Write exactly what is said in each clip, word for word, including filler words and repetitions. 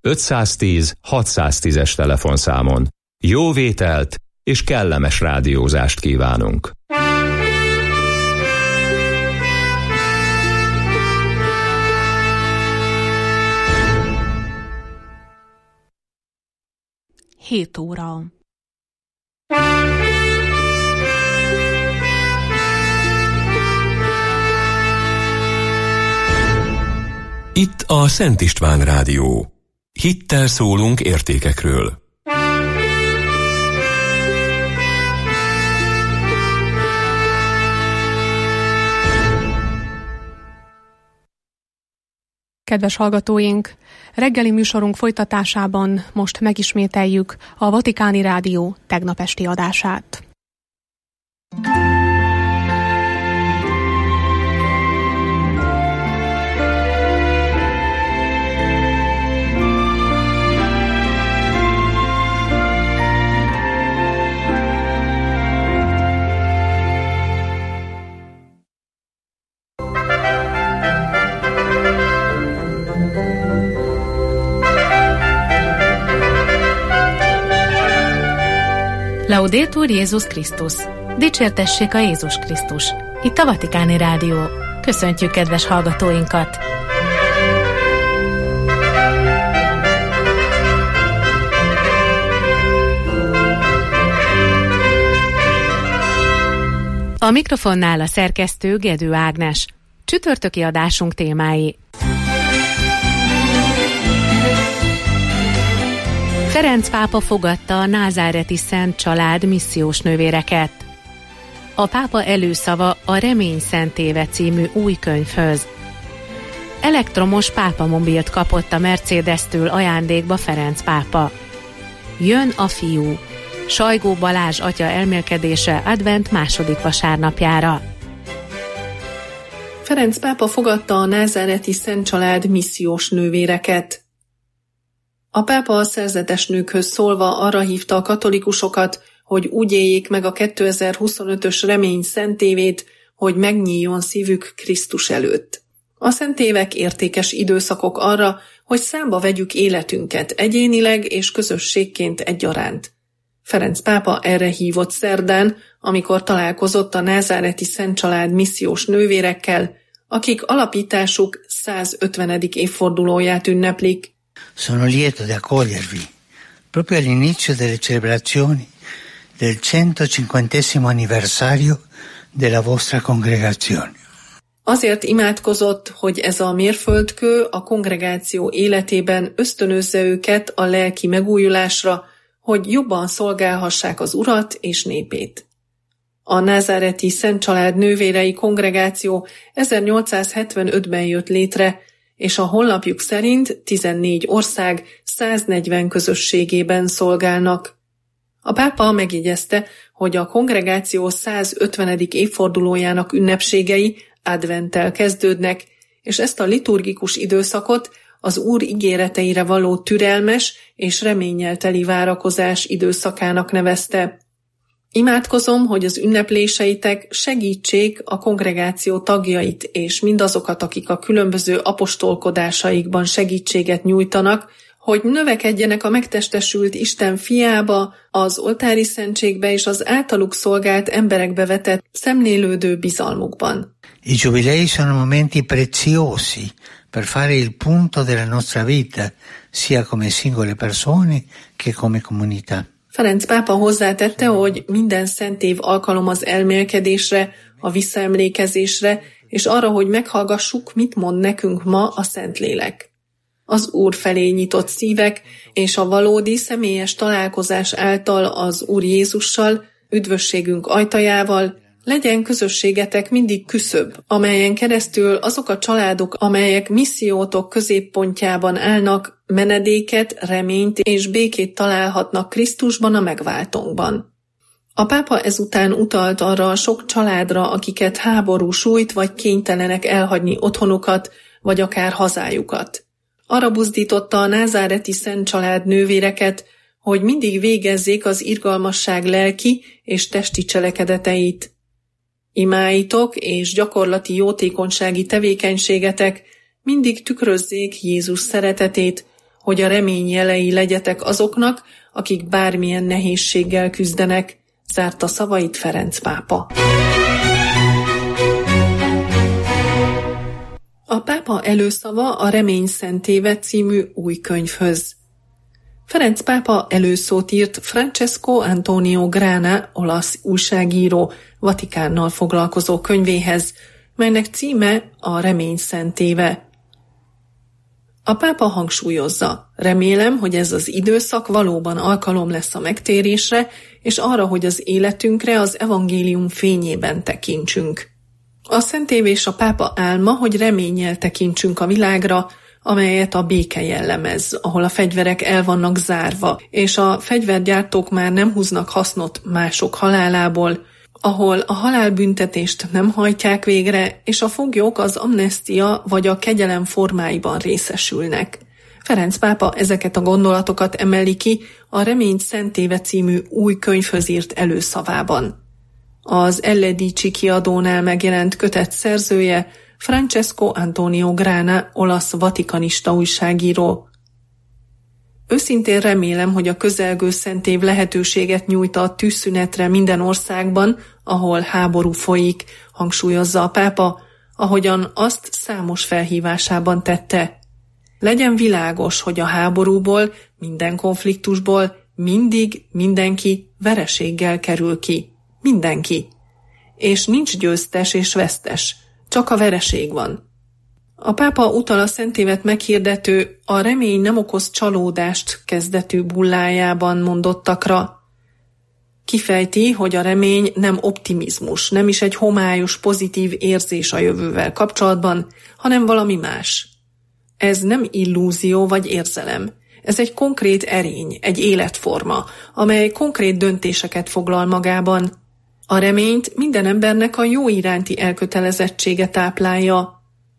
ötszáztíz hatszáztízes telefonszámon. Jó vételt és kellemes rádiózást kívánunk! hét óra. Itt a Szent István Rádió. Hittel szólunk értékekről. Kedves hallgatóink, reggeli műsorunk folytatásában most megismételjük a Vatikáni Rádió tegnap esti adását. Laudetur Jézus Krisztus! Dicsértessék a Jézus Krisztus! Itt a Vatikáni Rádió. Köszöntjük kedves hallgatóinkat! A mikrofonnál a szerkesztő Gedő Ágnes. Csütörtöki adásunk témái. Ferenc pápa fogadta a názáreti Szent Család missziós nővéreket. A pápa előszava a Remény szentéve című új könyvhöz. Elektromos pápamobilt kapott a Mercedes-től ajándékba Ferenc pápa. Jön a fiú. Sajgó Balázs atya elmélkedése advent második vasárnapjára. Ferenc pápa fogadta a názáreti Szent Család missziós nővéreket. A pápa a szerzetes nőkhöz szólva arra hívta a katolikusokat, hogy úgy éljék meg a kétezer-huszonötös Remény szentévét, hogy megnyíljon szívük Krisztus előtt. A szentévek értékes időszakok arra, hogy számba vegyük életünket egyénileg és közösségként egyaránt. Ferenc pápa erre hívott szerdán, amikor találkozott a názáreti Szent Család missziós nővérekkel, akik alapításuk százötvenedik évfordulóját ünneplik. Sono lieto di accogliervi proprio all'inizio delle celebrazioni del centocinquantesimo anniversario della vostra congregazione. Azért imádkozott, hogy ez a mérföldkő a kongregáció életében ösztönözze őket a lelki megújulásra, hogy jobban szolgálhassák az Urat és népét. A názáreti Szent Család nővérei kongregáció ezernyolcszázhetvenötben jött létre, és a honlapjuk szerint tizennégy ország száznegyven közösségében szolgálnak. A pápa megjegyezte, hogy a kongregáció százötvenedik évfordulójának ünnepségei adventtel kezdődnek, és ezt a liturgikus időszakot az Úr ígéreteire való türelmes és reménnyel teli várakozás időszakának nevezte. Imádkozom, hogy az ünnepléseitek segítsék a kongregáció tagjait és mindazokat, akik a különböző apostolkodásaikban segítséget nyújtanak, hogy növekedjenek a megtestesült Isten fiába, az oltári szentségbe és az általuk szolgált emberekbe vetett szemlélődő bizalmukban. I giubilei sono momenti preziosi per fare il punto della nostra vita, sia come singole persone che come comunità. Ferenc pápa hozzátette, hogy minden szentév alkalom az elmélkedésre, a visszaemlékezésre, és arra, hogy meghallgassuk, mit mond nekünk ma a Szentlélek. Az Úr felé nyitott szívek és a valódi személyes találkozás által az Úr Jézussal, üdvösségünk ajtajával, legyen közösségetek mindig küszöb, amelyen keresztül azok a családok, amelyek missziótok középpontjában állnak, menedéket, reményt és békét találhatnak Krisztusban, a megváltónkban. A pápa ezután utalt arra a sok családra, akiket háború sújt, vagy kénytelenek elhagyni otthonukat, vagy akár hazájukat. Arra buzdította a názáreti Szent Család nővéreket, hogy mindig végezzék az irgalmasság lelki és testi cselekedeteit. Imáitok és gyakorlati jótékonysági tevékenységetek mindig tükrözzék Jézus szeretetét, hogy a remény jelei legyetek azoknak, akik bármilyen nehézséggel küzdenek, zárta szavait Ferenc pápa. A pápa előszava a Remény szentéve című új könyvhöz. Ferenc pápa előszót írt Francesco Antonio Grana, olasz újságíró, Vatikánnal foglalkozó könyvéhez, melynek címe a Remény szentéve. A pápa hangsúlyozza, remélem, hogy ez az időszak valóban alkalom lesz a megtérésre, és arra, hogy az életünkre az evangélium fényében tekintsünk. A szentév és a pápa álma, hogy reménnyel tekintsünk a világra, amelyet a béke jellemez, ahol a fegyverek el vannak zárva, és a fegyvergyártók már nem húznak hasznot mások halálából, ahol a halálbüntetést nem hajtják végre, és a foglyok az amnestia vagy a kegyelem formáiban részesülnek. Ferenc pápa ezeket a gondolatokat emeli ki a Remény szentéve című új könyvhöz írt előszavában. Az Elledici kiadónál megjelent kötet szerzője Francesco Antonio Grana, olasz vatikanista újságíró. Őszintén remélem, hogy a közelgő szentév lehetőséget nyújt a tűzszünetre minden országban, ahol háború folyik, hangsúlyozza a pápa, ahogyan azt számos felhívásában tette. Legyen világos, hogy a háborúból, minden konfliktusból mindig mindenki vereséggel kerül ki. Mindenki. És nincs győztes és vesztes, csak a vereség van. A pápa utal a szentévet meghirdető, a remény nem okoz csalódást kezdetű bullájában mondottakra. Kifejti, hogy a remény nem optimizmus, nem is egy homályos pozitív érzés a jövővel kapcsolatban, hanem valami más. Ez nem illúzió vagy érzelem. Ez egy konkrét erény, egy életforma, amely konkrét döntéseket foglal magában. A reményt minden embernek a jó iránti elkötelezettsége táplálja.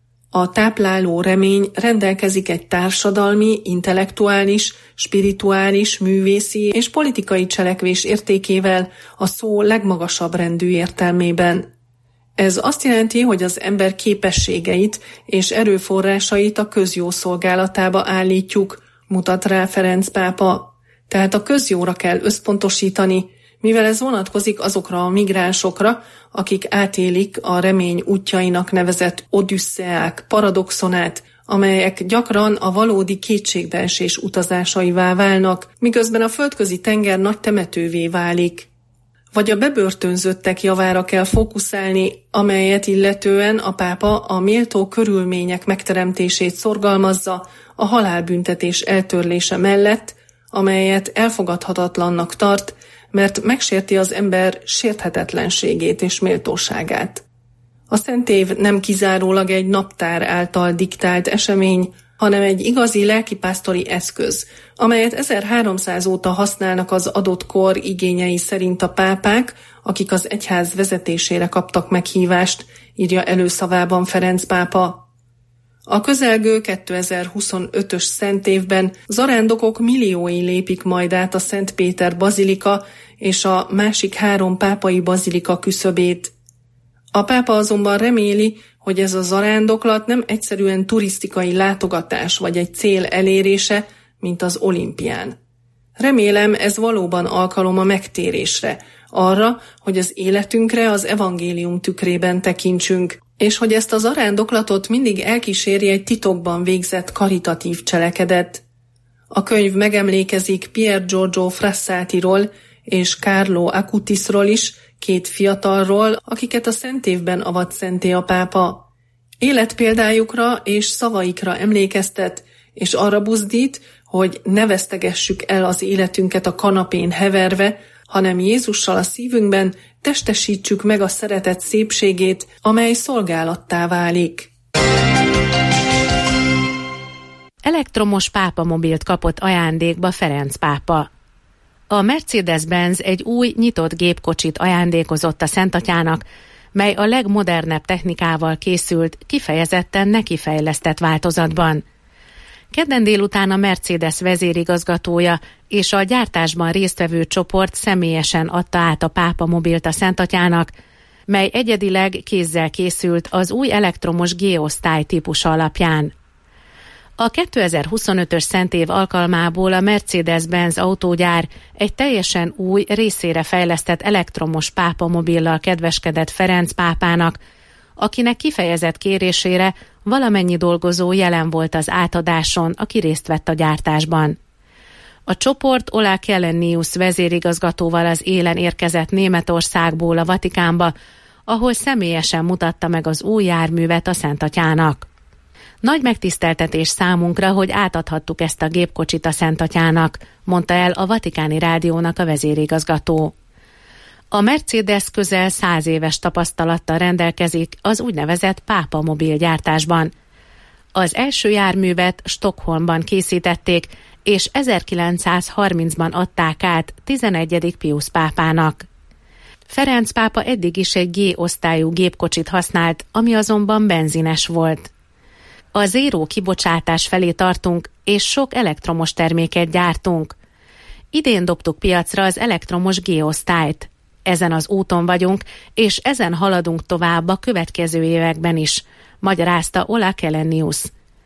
A tápláló remény rendelkezik egy társadalmi, intellektuális, spirituális, művészi és politikai cselekvés értékével a szó legmagasabb rendű értelmében. Ez azt jelenti, hogy az ember képességeit és erőforrásait a közjó szolgálatába állítjuk, mutat rá Ferenc pápa. Tehát a közjóra kell összpontosítani, mivel ez vonatkozik azokra a migránsokra, akik átélik a remény útjainak nevezett odüsszeák, paradoxonát, amelyek gyakran a valódi kétségbeesés utazásaivá válnak, miközben a földközi tenger nagy temetővé válik. Vagy a bebörtönzöttek javára kell fókuszálni, amelyet illetően a pápa a méltó körülmények megteremtését szorgalmazza a halálbüntetés eltörlése mellett, amelyet elfogadhatatlannak tart, mert megsérti az ember sérthetetlenségét és méltóságát. A szentév nem kizárólag egy naptár által diktált esemény, hanem egy igazi lelkipásztori eszköz, amelyet ezerháromszáz óta használnak az adott kor igényei szerint a pápák, akik az egyház vezetésére kaptak meghívást, írja előszavában Ferenc pápa. A közelgő kétezer-huszonötös szentévben zarándokok milliói lépik majd át a Szent Péter bazilika és a másik három pápai bazilika küszöbét. A pápa azonban reméli, hogy ez a zarándoklat nem egyszerűen turisztikai látogatás vagy egy cél elérése, mint az olimpián. Remélem, ez valóban alkalom a megtérésre, arra, hogy az életünkre az evangélium tükrében tekintsünk, és hogy ezt a zarándoklatot mindig elkíséri egy titokban végzett karitatív cselekedet. A könyv megemlékezik Pier Giorgio Frassatiról és Carlo Acutisról is, két fiatalról, akiket a szentévben avat szenté a pápa. Életpéldájukra és szavaikra emlékeztet, és arra buzdít, hogy ne vesztegessük el az életünket a kanapén heverve, hanem Jézussal a szívünkben testesítsük meg a szeretet szépségét, amely szolgálattá válik. Elektromos pápamobilt kapott ajándékba Ferenc pápa. A Mercedes-Benz egy új, nyitott gépkocsit ajándékozott a Szentatyának, mely a legmodernebb technikával készült, kifejezetten nekifejlesztett változatban. Kedden délután a Mercedes vezérigazgatója és a gyártásban résztvevő csoport személyesen adta át a pápamobilt a Szentatyának, mely egyedileg kézzel készült az új elektromos G-osztály típusa alapján. A kétezer-huszonötös szentév alkalmából a Mercedes-Benz autógyár egy teljesen új, részére fejlesztett elektromos pápamobillal kedveskedett Ferenc pápának, akinek kifejezett kérésére valamennyi dolgozó jelen volt az átadáson, aki részt vett a gyártásban. A csoport Ola Källenius vezérigazgatóval az élen érkezett Németországból a Vatikánba, ahol személyesen mutatta meg az új járművet a Szentatyának. Nagy megtiszteltetés számunkra, hogy átadhattuk ezt a gépkocsit a Szentatyának, mondta el a Vatikáni Rádiónak a vezérigazgató. A Mercedes közel száz éves tapasztalattal rendelkezik az úgynevezett pápa mobil gyártásban. Az első járművet Stockholmban készítették, és ezerkilencszázharmincban adták át tizenegyedik Piusz pápának. Ferenc pápa eddig is egy G-osztályú gépkocsit használt, ami azonban benzines volt. A zéró kibocsátás felé tartunk, és sok elektromos terméket gyártunk. Idén dobtuk piacra az elektromos G-osztályt. Ezen az úton vagyunk, és ezen haladunk tovább a következő években is, magyarázta Ola Källenius.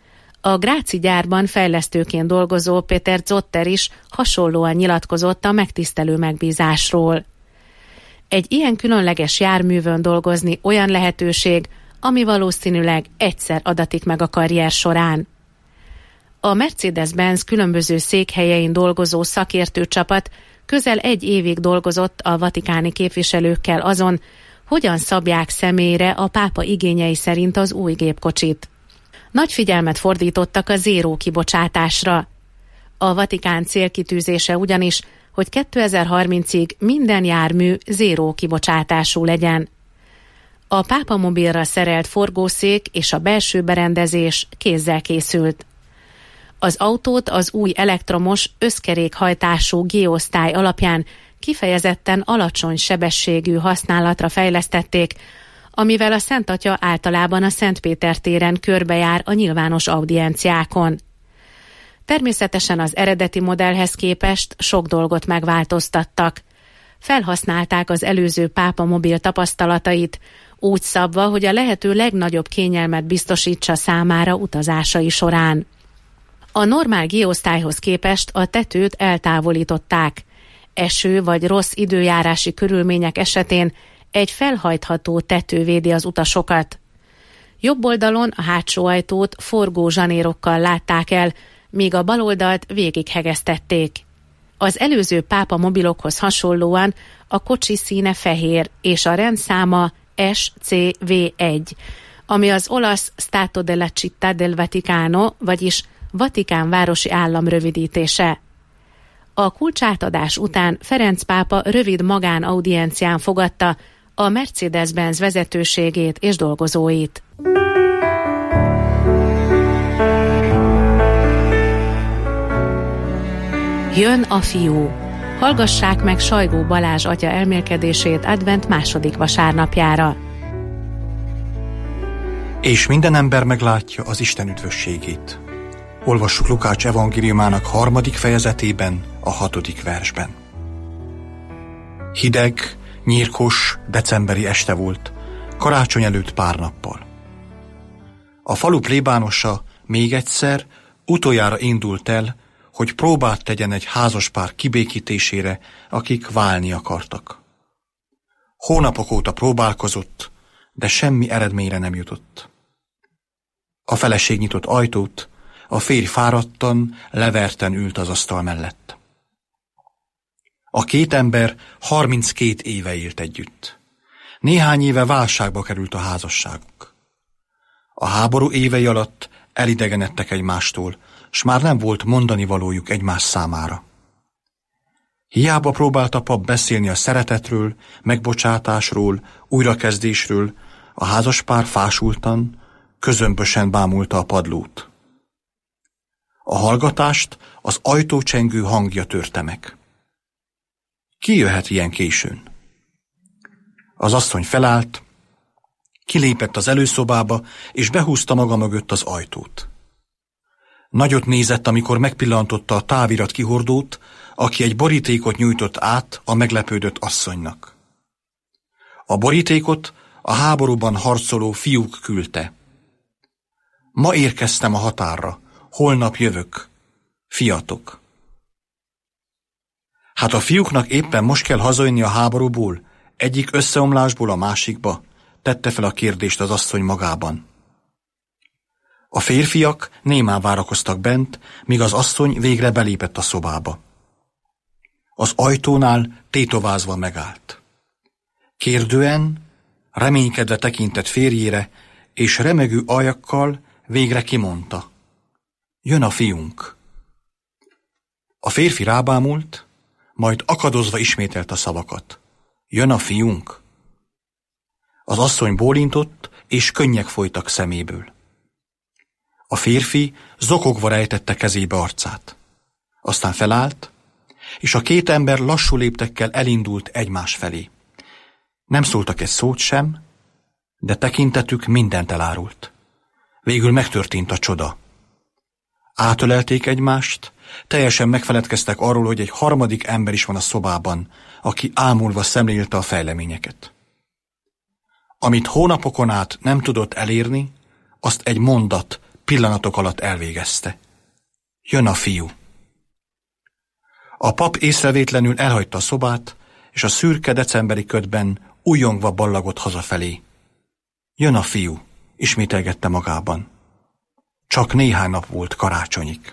A Gráci gyárban fejlesztőként dolgozó Péter Zotter is hasonlóan nyilatkozott a megtisztelő megbízásról. Egy ilyen különleges járművön dolgozni olyan lehetőség, ami valószínűleg egyszer adatik meg a karrier során. A Mercedes-Benz különböző székhelyein dolgozó szakértőcsapat közel egy évig dolgozott a vatikáni képviselőkkel azon, hogyan szabják személyre a pápa igényei szerint az új gépkocsit. Nagy figyelmet fordítottak a zéró kibocsátásra. A Vatikán célkitűzése ugyanis, hogy kétezer-harmincig minden jármű zéró kibocsátású legyen. A pápamobilra szerelt forgószék és a belső berendezés kézzel készült. Az autót az új elektromos, összkerékhajtású G-osztály alapján kifejezetten alacsony sebességű használatra fejlesztették, amivel a Szent Atya általában a Szent Péter téren körbejár a nyilvános audienciákon. Természetesen az eredeti modellhez képest sok dolgot megváltoztattak. Felhasználták az előző pápa mobil tapasztalatait, úgy szabva, hogy a lehető legnagyobb kényelmet biztosítsa számára utazásai során. A normál G-osztályhoz képest a tetőt eltávolították. Eső vagy rossz időjárási körülmények esetén egy felhajtható tető védi az utasokat. Jobb oldalon a hátsó ajtót forgó zsanérokkal látták el, míg a bal oldalt végighegesztették. Az előző pápa mobilokhoz hasonlóan a kocsi színe fehér, és a rendszáma S C V egy, ami az olasz Stato della Città del Vaticano, vagyis Vatikán városi állam rövidítése. A kulcsátadás után Ferenc pápa rövid magánaudiencián fogadta a Mercedes-Benz vezetőségét és dolgozóit. Jön a fiú. Hallgassák meg Sajgó Balázs atya elmélkedését advent második vasárnapjára. És minden ember meglátja az Isten üdvösségét. Olvassuk Lukács evangéliumának harmadik fejezetében, a hatodik versben. Hideg, nyírkos, decemberi este volt, karácsony előtt pár nappal. A falu plébánosa még egyszer, utoljára indult el, hogy próbát tegyen egy házaspár kibékítésére, akik válni akartak. Hónapok óta próbálkozott, de semmi eredményre nem jutott. A feleség nyitott ajtót, a férj fáradtan, leverten ült az asztal mellett. A két ember harminckét éve élt együtt. Néhány éve válságba került a házasságuk. A háború évei alatt elidegenedtek egymástól, s már nem volt mondani valójuk egymás számára. Hiába próbált a pap beszélni a szeretetről, megbocsátásról, újrakezdésről, a házaspár fásultan, közömbösen bámulta a padlót. A hallgatást az ajtócsengő hangja törte meg. Ki jöhet ilyen későn? Az asszony felállt, kilépett az előszobába, és behúzta maga mögött az ajtót. Nagyot nézett, amikor megpillantotta a távirat kihordót, aki egy borítékot nyújtott át a meglepődött asszonynak. A borítékot a háborúban harcoló fiúk küldte. Ma érkeztem a határra, holnap jövök, fiatok. Hát a fiúknak éppen most kell hazajönni a háborúból, egyik összeomlásból a másikba, tette fel a kérdést az asszony magában. A férfiak némán várakoztak bent, míg az asszony végre belépett a szobába. Az ajtónál tétovázva megállt. Kérdően, reménykedve tekintett férjére, és remegő ajakkal végre kimondta. Jön a fiunk. A férfi rábámult, majd akadozva ismételt a szavakat. Jön a fiunk. Az asszony bólintott, és könnyek folytak szeméből. A férfi zokogva rejtette kezébe arcát. Aztán felállt, és a két ember lassú léptekkel elindult egymás felé. Nem szóltak egy szót sem, de tekintetük mindent elárult. Végül megtörtént a csoda. Átölelték egymást, teljesen megfeledkeztek arról, hogy egy harmadik ember is van a szobában, aki ámulva szemlélte a fejleményeket. Amit hónapokon át nem tudott elérni, azt egy mondat pillanatok alatt elvégezte. Jön a fiú. A pap észrevétlenül elhagyta a szobát, és a szürke decemberi ködben újjongva ballagott hazafelé. Jön a fiú, ismételgette magában. Csak néhány nap volt karácsonyig.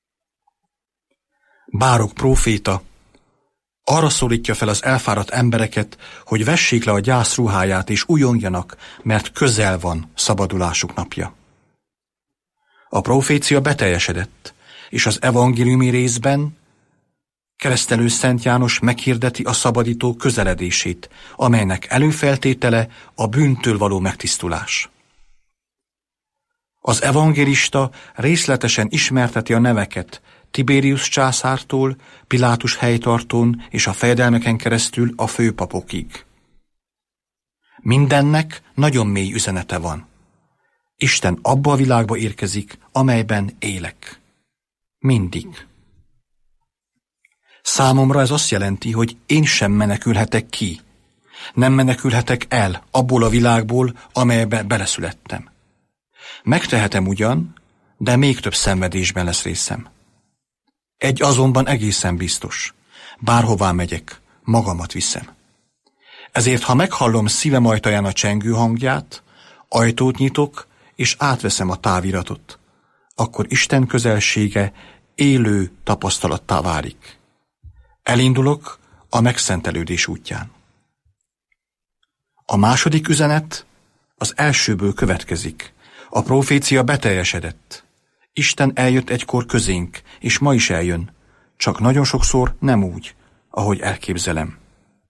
Báruk próféta arra szólítja fel az elfáradt embereket, hogy vessék le a gyász ruháját és újjongjanak, mert közel van szabadulásuk napja. A profécia beteljesedett, és az evangéliumi részben keresztelő Szent János meghirdeti a szabadító közeledését, amelynek előfeltétele a bűntől való megtisztulás. Az evangélista részletesen ismerteti a neveket Tiberius császártól, Pilátus helytartón és a fejedelmeken keresztül a főpapokig. Mindennek nagyon mély üzenete van. Isten abba a világba érkezik, amelyben élek. Mindig. Számomra ez azt jelenti, hogy én sem menekülhetek ki. Nem menekülhetek el abból a világból, amelybe beleszülettem. Megtehetem ugyan, de még több szenvedésben lesz részem. Egy azonban egészen biztos. Bárhová megyek, magamat viszem. Ezért, ha meghallom szívem ajtaján a csengő hangját, ajtót nyitok, és átveszem a táviratot, akkor Isten közelsége élő tapasztalattá válik. Elindulok a megszentelődés útján. A második üzenet az elsőből következik. A profécia beteljesedett. Isten eljött egykor közénk, és ma is eljön, csak nagyon sokszor nem úgy, ahogy elképzelem.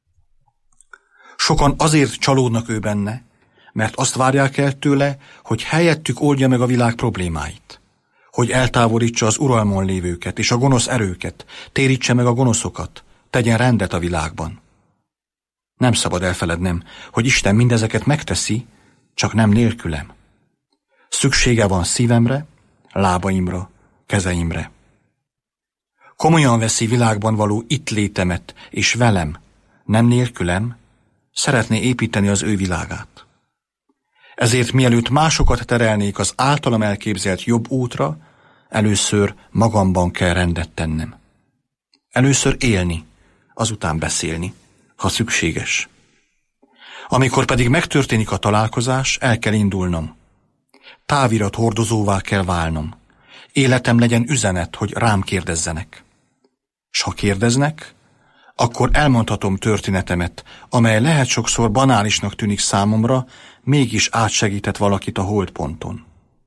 Sokan azért csalódnak ő benne, mert azt várják el tőle, hogy helyettük oldja meg a világ problémáit, hogy eltávolítsa az uralmon lévőket és a gonosz erőket, térítse meg a gonoszokat, tegyen rendet a világban. Nem szabad elfelednem, hogy Isten mindezeket megteszi, csak nem nélkülem. Szüksége van szívemre, lábaimra, kezeimre. Komolyan veszi világban való itt létemet, és velem, nem nélkülem, szeretné építeni az ő világát. Ezért mielőtt másokat terelnék az általam elképzelt jobb útra, először magamban kell rendet tennem. Először élni, azután beszélni, ha szükséges. Amikor pedig megtörténik a találkozás, el kell indulnom. Távirat hordozóvá kell válnom. Életem legyen üzenet, hogy rám kérdezzenek. S ha kérdeznek, akkor elmondhatom történetemet, amely lehet sokszor banálisnak tűnik számomra, mégis átsegített valakit a holdponton.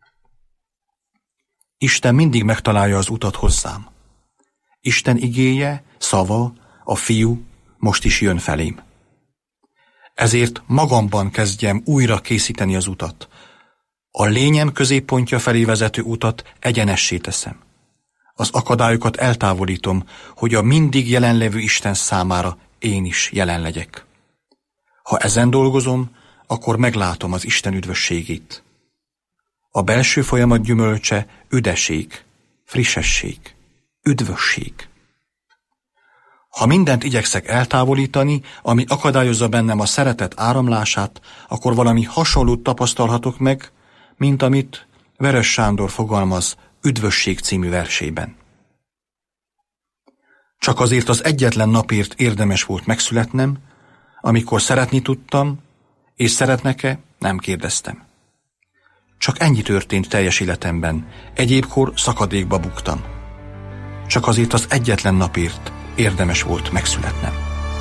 Isten mindig megtalálja az utat hozzám. Isten igéje, szava, a fiú most is jön felém. Ezért magamban kezdjem újra készíteni az utat. A lényem középpontja felé vezető utat egyenessé teszem. Az akadályokat eltávolítom, hogy a mindig jelenlevő Isten számára én is jelen legyek. Ha ezen dolgozom, akkor meglátom az Isten üdvösségét. A belső folyamat gyümölcse üdesség, frissesség, üdvösség. Ha mindent igyekszek eltávolítani, ami akadályozza bennem a szeretet áramlását, akkor valami hasonlót tapasztalhatok meg, mint amit Veres Sándor fogalmaz Üdvösség című versében. Csak azért az egyetlen napért érdemes volt megszületnem, amikor szeretni tudtam, és szeretnek-e, nem kérdeztem. Csak ennyi történt teljes életemben, egyébkor szakadékba buktam. Csak azért az egyetlen napért érdemes volt megszületnem.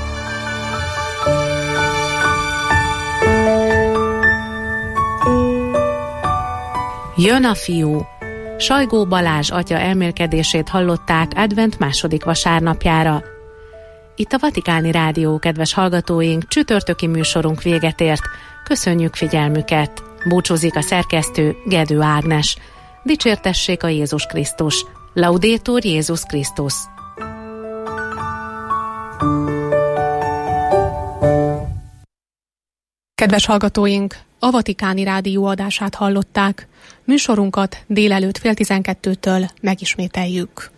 Jön a fiú. Sajgó Balázs atya elmélkedését hallották advent második vasárnapjára. Itt a Vatikáni Rádió, kedves hallgatóink, csütörtöki műsorunk véget ért. Köszönjük figyelmüket! Búcsúzik a szerkesztő, Gedő Ágnes. Dicsértessék a Jézus Krisztus! Laudetur Jézus Krisztus! Kedves hallgatóink! A Vatikáni Rádió adását hallották. Műsorunkat délelőtt fél tizenkettőtől megismételjük.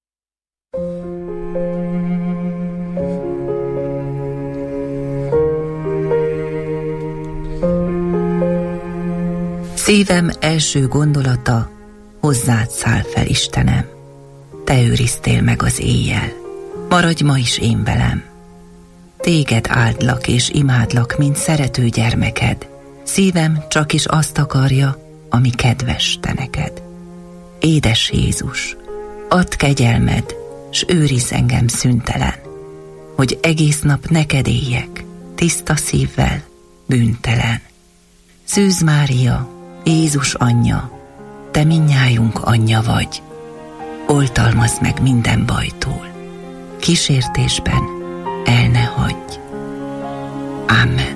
Szívem első gondolata, hozzád száll fel, Istenem. Te őriztél meg az éjjel, maradj ma is én velem. Téged áldlak és imádlak, mint szerető gyermeked. Szívem csak is azt akarja, ami kedves te neked. Édes Jézus, add kegyelmed, s őrizz engem szüntelen, hogy egész nap neked éljek, tiszta szívvel, bűntelen. Szűz Mária, Jézus anyja, te mindnyájunk anyja vagy, oltalmazd meg minden bajtól, kísértésben el ne hagyj. Amen.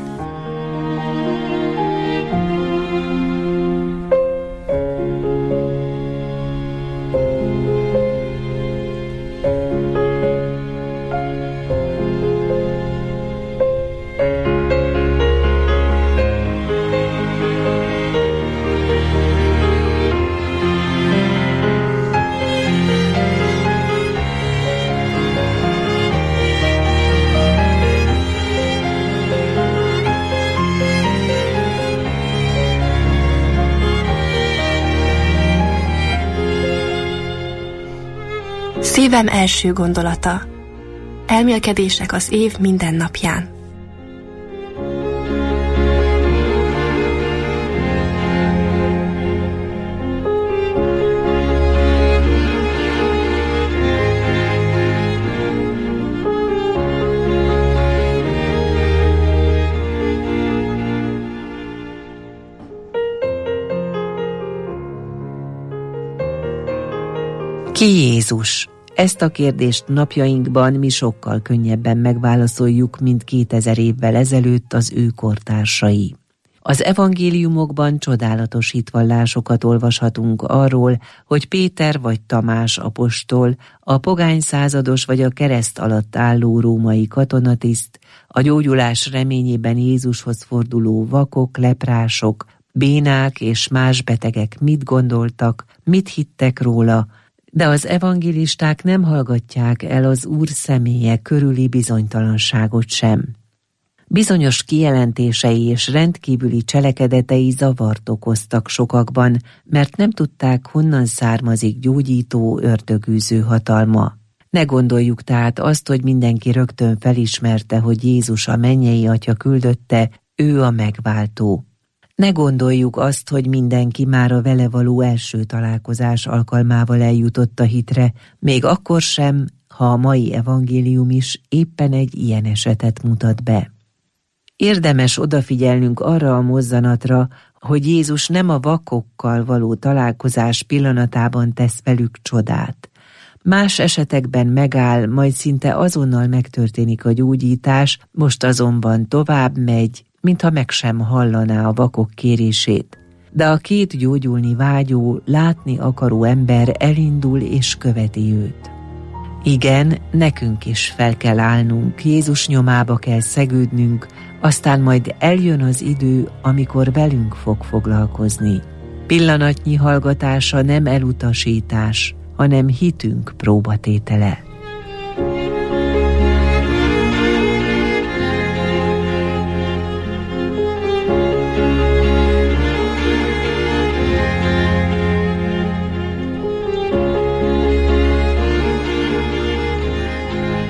Szívem első gondolata. Elmélkedések az év minden napján. Ki Jézus? Ezt a kérdést napjainkban mi sokkal könnyebben megválaszoljuk, mint kétezer évvel ezelőtt az ő kortársai. Az evangéliumokban csodálatos hitvallásokat olvashatunk arról, hogy Péter vagy Tamás apostol, a pogány százados vagy a kereszt alatt álló római katonatiszt, a gyógyulás reményében Jézushoz forduló vakok, leprások, bénák és más betegek mit gondoltak, mit hittek róla, de az evangélisták nem hallgatják el az Úr személye körüli bizonytalanságot sem. Bizonyos kijelentései és rendkívüli cselekedetei zavart okoztak sokakban, mert nem tudták, honnan származik gyógyító, ördögűző hatalma. Ne gondoljuk tehát azt, hogy mindenki rögtön felismerte, hogy Jézus a mennyei Atya küldötte, ő a megváltó. Ne gondoljuk azt, hogy mindenki már a vele való első találkozás alkalmával eljutott a hitre, még akkor sem, ha a mai evangélium is éppen egy ilyen esetet mutat be. Érdemes odafigyelnünk arra a mozzanatra, hogy Jézus nem a vakokkal való találkozás pillanatában tesz velük csodát. Más esetekben megáll, majd szinte azonnal megtörténik a gyógyítás, most azonban tovább megy, mintha meg sem hallaná a vakok kérését. De a két gyógyulni vágyó, látni akaró ember elindul és követi őt. Igen, nekünk is fel kell állnunk, Jézus nyomába kell szegődnünk, aztán majd eljön az idő, amikor velünk fog foglalkozni. Pillanatnyi hallgatása nem elutasítás, hanem hitünk próbatétele.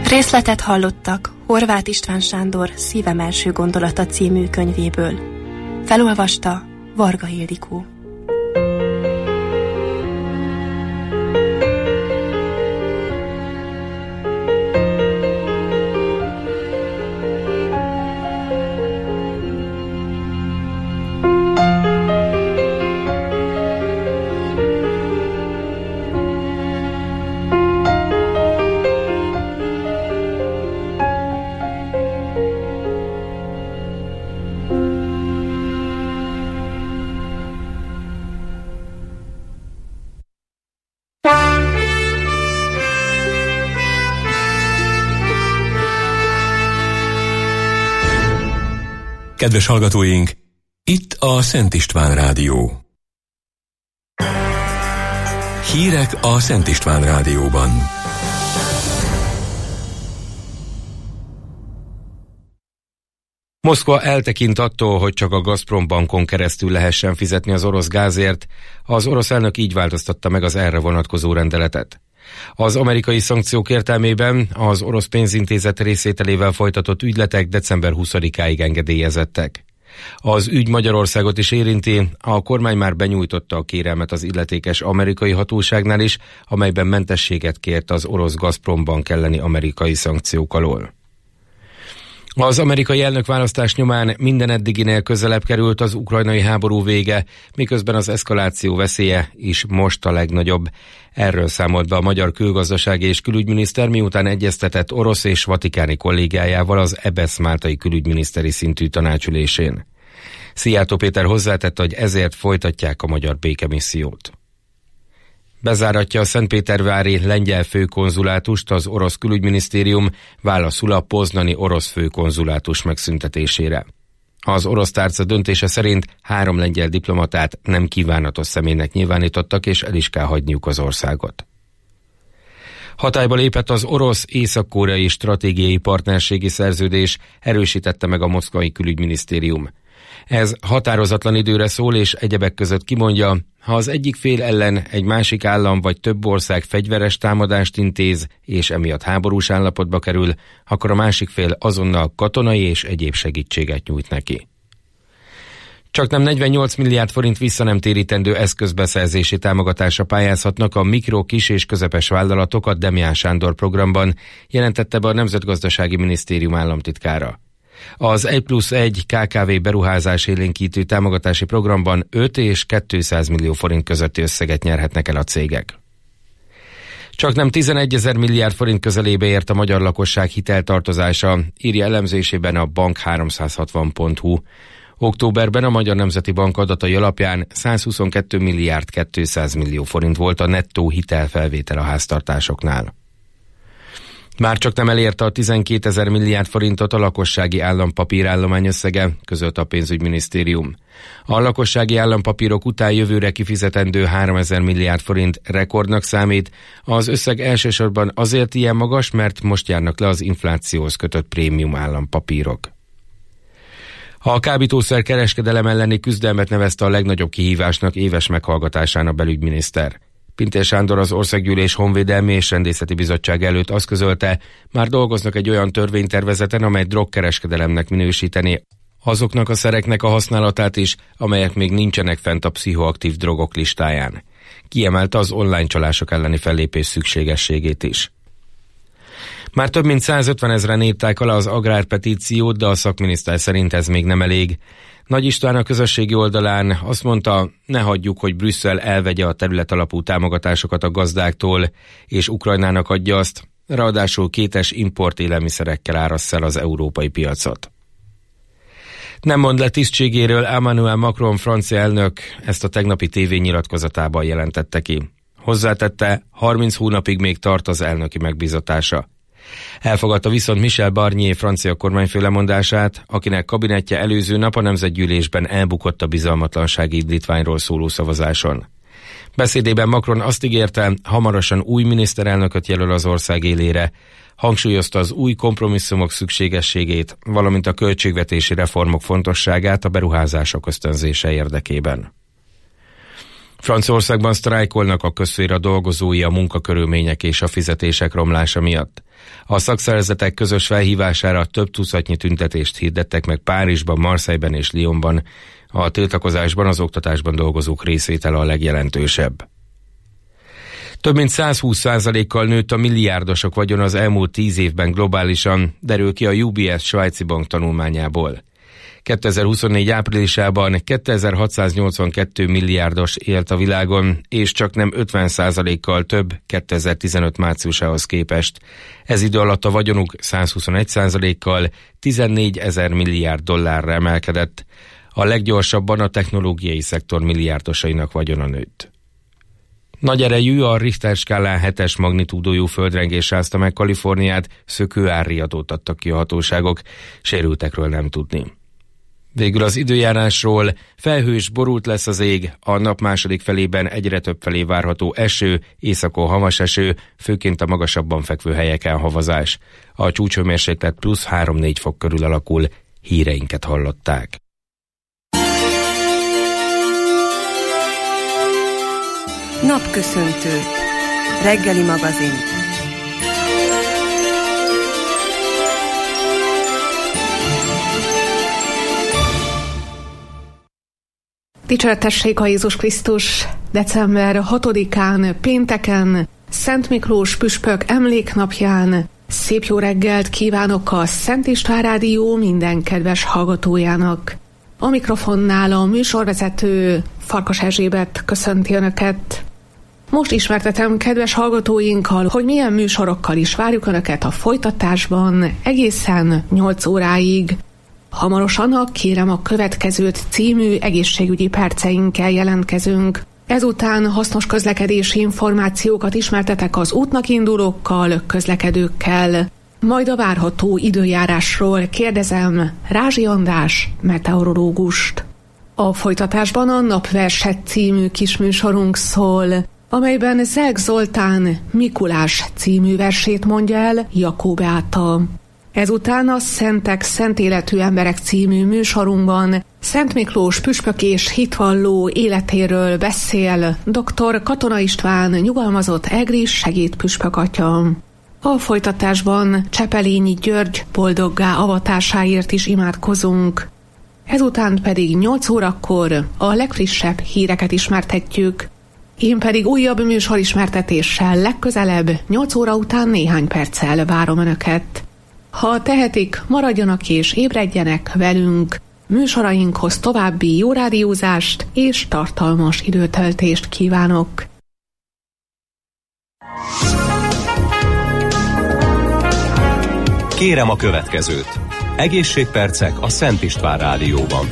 Részletet hallottak Horváth István Sándor Szívem első gondolata című könyvéből. Felolvasta Varga Ildikó. Kedves hallgatóink, itt a Szent István Rádió. Hírek a Szent István Rádióban. Moszkva eltekint attól, hogy csak a Gazprom bankon keresztül lehessen fizetni az orosz gázért. Az orosz elnök így változtatta meg az erre vonatkozó rendeletet. Az amerikai szankciók értelmében az orosz pénzintézet részvételével folytatott ügyletek december huszadikáig engedélyezettek. Az ügy Magyarországot is érinti, a kormány már benyújtotta a kérelmet az illetékes amerikai hatóságnál is, amelyben mentességet kért az orosz Gazprom bank elleni amerikai szankciók alól. Az amerikai elnökválasztás nyomán minden eddiginél közelebb került az ukrajnai háború vége, miközben az eszkaláció veszélye is most a legnagyobb. Erről számolt be a magyar külgazdasági és külügyminiszter, miután egyeztetett orosz és vatikáni kollégájával az é bé é es máltai külügyminiszteri szintű tanácsülésén. Szijjártó Péter hozzátette, hogy ezért folytatják a magyar békemissziót. Bezáratja a szentpétervári lengyel főkonzulátust az orosz külügyminisztérium, válaszul a poznani orosz főkonzulátus megszüntetésére. Az orosz tárca döntése szerint három lengyel diplomatát nem kívánatos személynek nyilvánítottak, és el is kell hagyniuk az országot. Hatályba lépett az orosz-észak-koreai stratégiai partnerségi szerződés, erősítette meg a moszkvai külügyminisztérium. Ez határozatlan időre szól, és egyebek között kimondja, ha az egyik fél ellen egy másik állam vagy több ország fegyveres támadást intéz, és emiatt háborús állapotba kerül, akkor a másik fél azonnal katonai és egyéb segítséget nyújt neki. Csaknem negyvennyolc milliárd forint visszanemtérítendő eszközbeszerzési támogatásra pályázhatnak a mikro, kis és közepes vállalatok a Demján Sándor programban, jelentette be a Nemzetgazdasági Minisztérium államtitkára. Az egy plusz egy ká ká vé beruházás élénkítő támogatási programban öt és kétszáz millió forint közötti összeget nyerhetnek el a cégek. Csaknem tizenegyezer milliárd forint közelébe ért a magyar lakosság hiteltartozása, írja elemzésében a bank háromszázhatvan pont hu. Októberben a Magyar Nemzeti Bank adatai alapján százhuszonkettő milliárd kétszáz millió forint volt a nettó hitelfelvétel a háztartásoknál. Már csak nem elérte a tizenkétezer milliárd forintot a lakossági állampapírállomány összege, közölt a pénzügyminisztérium. A lakossági állampapírok után jövőre kifizetendő háromezer milliárd forint rekordnak számít, az összeg elsősorban azért ilyen magas, mert most járnak le az inflációhoz kötött prémium állampapírok. A kábítószer kereskedelem elleni küzdelmet nevezte a legnagyobb kihívásnak éves meghallgatásán a belügyminiszter. Pintér Sándor az Országgyűlés Honvédelmi és Rendészeti Bizottság előtt azt közölte, már dolgoznak egy olyan törvénytervezeten, amely drogkereskedelemnek minősíteni azoknak a szereknek a használatát is, amelyek még nincsenek fent a pszichoaktív drogok listáján. Kiemelte az online csalások elleni fellépés szükségességét is. Már több mint százötven ezren írták alá az agrárpetíciót, de a szakminiszter szerint ez még nem elég. Nagy István a közösségi oldalán azt mondta, ne hagyjuk, hogy Brüsszel elvegye a területalapú támogatásokat a gazdáktól, és Ukrajnának adja azt, ráadásul kétes import élelmiszerekkel árassza el az európai piacot. Nem mond le tisztségéről Emmanuel Macron francia elnök, ezt a tegnapi tévényilatkozatában jelentette ki. Hozzátette, harminc hónapig még tart az elnöki megbízatása. Elfogadta viszont Michel Barnier francia kormányfő lemondását, akinek kabinetje előző nap a nemzetgyűlésben elbukott a bizalmatlansági indítványról szóló szavazáson. Beszédében Macron azt ígérte, hamarosan új miniszterelnököt jelöl az ország élére, hangsúlyozta az új kompromisszumok szükségességét, valamint a költségvetési reformok fontosságát a beruházások ösztönzése érdekében. Franciaországban sztrájkolnak a közszféra dolgozói a munkakörülmények és a fizetések romlása miatt. A szakszervezetek közös felhívására több tucatnyi tüntetést hirdettek meg Párizsban, Marseille-ben és Lyonban. A tiltakozásban az oktatásban dolgozók részvétele a legjelentősebb. Több mint száz húsz százalékkal nőtt a milliárdosok vagyon az elmúlt tíz évben globálisan, derül ki a U B S svájci bank tanulmányából. kétezer-huszonnégy áprilisában kétezer-hatszáznyolcvankettő milliárdos élt a világon, és csak nem ötven százalékkal több kétezer-tizenöt márciusához képest. Ez idő alatt a vagyonuk száz huszonegy százalékkal tizennégy-ezer milliárd dollárra emelkedett. A leggyorsabban a technológiai szektor milliárdosainak vagyona nőtt. Nagy erejű, a Richter skálán hetes magnitúdójú földrengés rázta meg Kaliforniát, szökő árriadót adtak ki a hatóságok, sérültekről nem tudni. Végül az időjárásról: felhős, borult lesz az ég, a nap második felében egyre több felé várható eső, északon havas eső, főként a magasabban fekvő helyeken havazás. A csúcshőmérséklet plusz három-négy fok körül alakul. Híreinket hallották. Napköszöntő. Reggeli magazin. Dicséretessék a Jézus Krisztus! december hatodikán, pénteken, Szent Miklós püspök emléknapján szép jó reggelt kívánok a Szent István Rádió minden kedves hallgatójának. A mikrofonnál a műsorvezető Farkas Erzsébet köszönti Önöket. Most ismertetem kedves hallgatóinkkal, hogy milyen műsorokkal is várjuk Önöket a folytatásban egészen nyolc óráig. Hamarosan a Kérem a következőt című egészségügyi perceinkkel jelentkezünk. Ezután hasznos közlekedési információkat ismertetek az útnak indulókkal, közlekedőkkel. Majd a várható időjárásról kérdezem Rázsi András meteorológust. A folytatásban a Napverset című kisműsorunk szól, amelyben Zelk Zoltán Mikulás című versét mondja el Jakó Beáta. Ezután a Szentek Szent Életű Emberek című műsorunkban Szent Miklós püspök és hitvalló életéről beszél dr. Katona István nyugalmazott egri segédpüspök atya. A folytatásban Csepelényi György boldoggá avatásáért is imádkozunk. Ezután pedig nyolc órakor a legfrissebb híreket ismertetjük. Én pedig újabb műsorismertetéssel legközelebb nyolc óra után néhány perccel várom Önöket. Ha tehetik, maradjanak és ébredjenek velünk. Műsorainkhoz további jó rádiózást és tartalmas időtöltést kívánok. Kérem a következőt. Egészségpercek a Szent István Rádióban.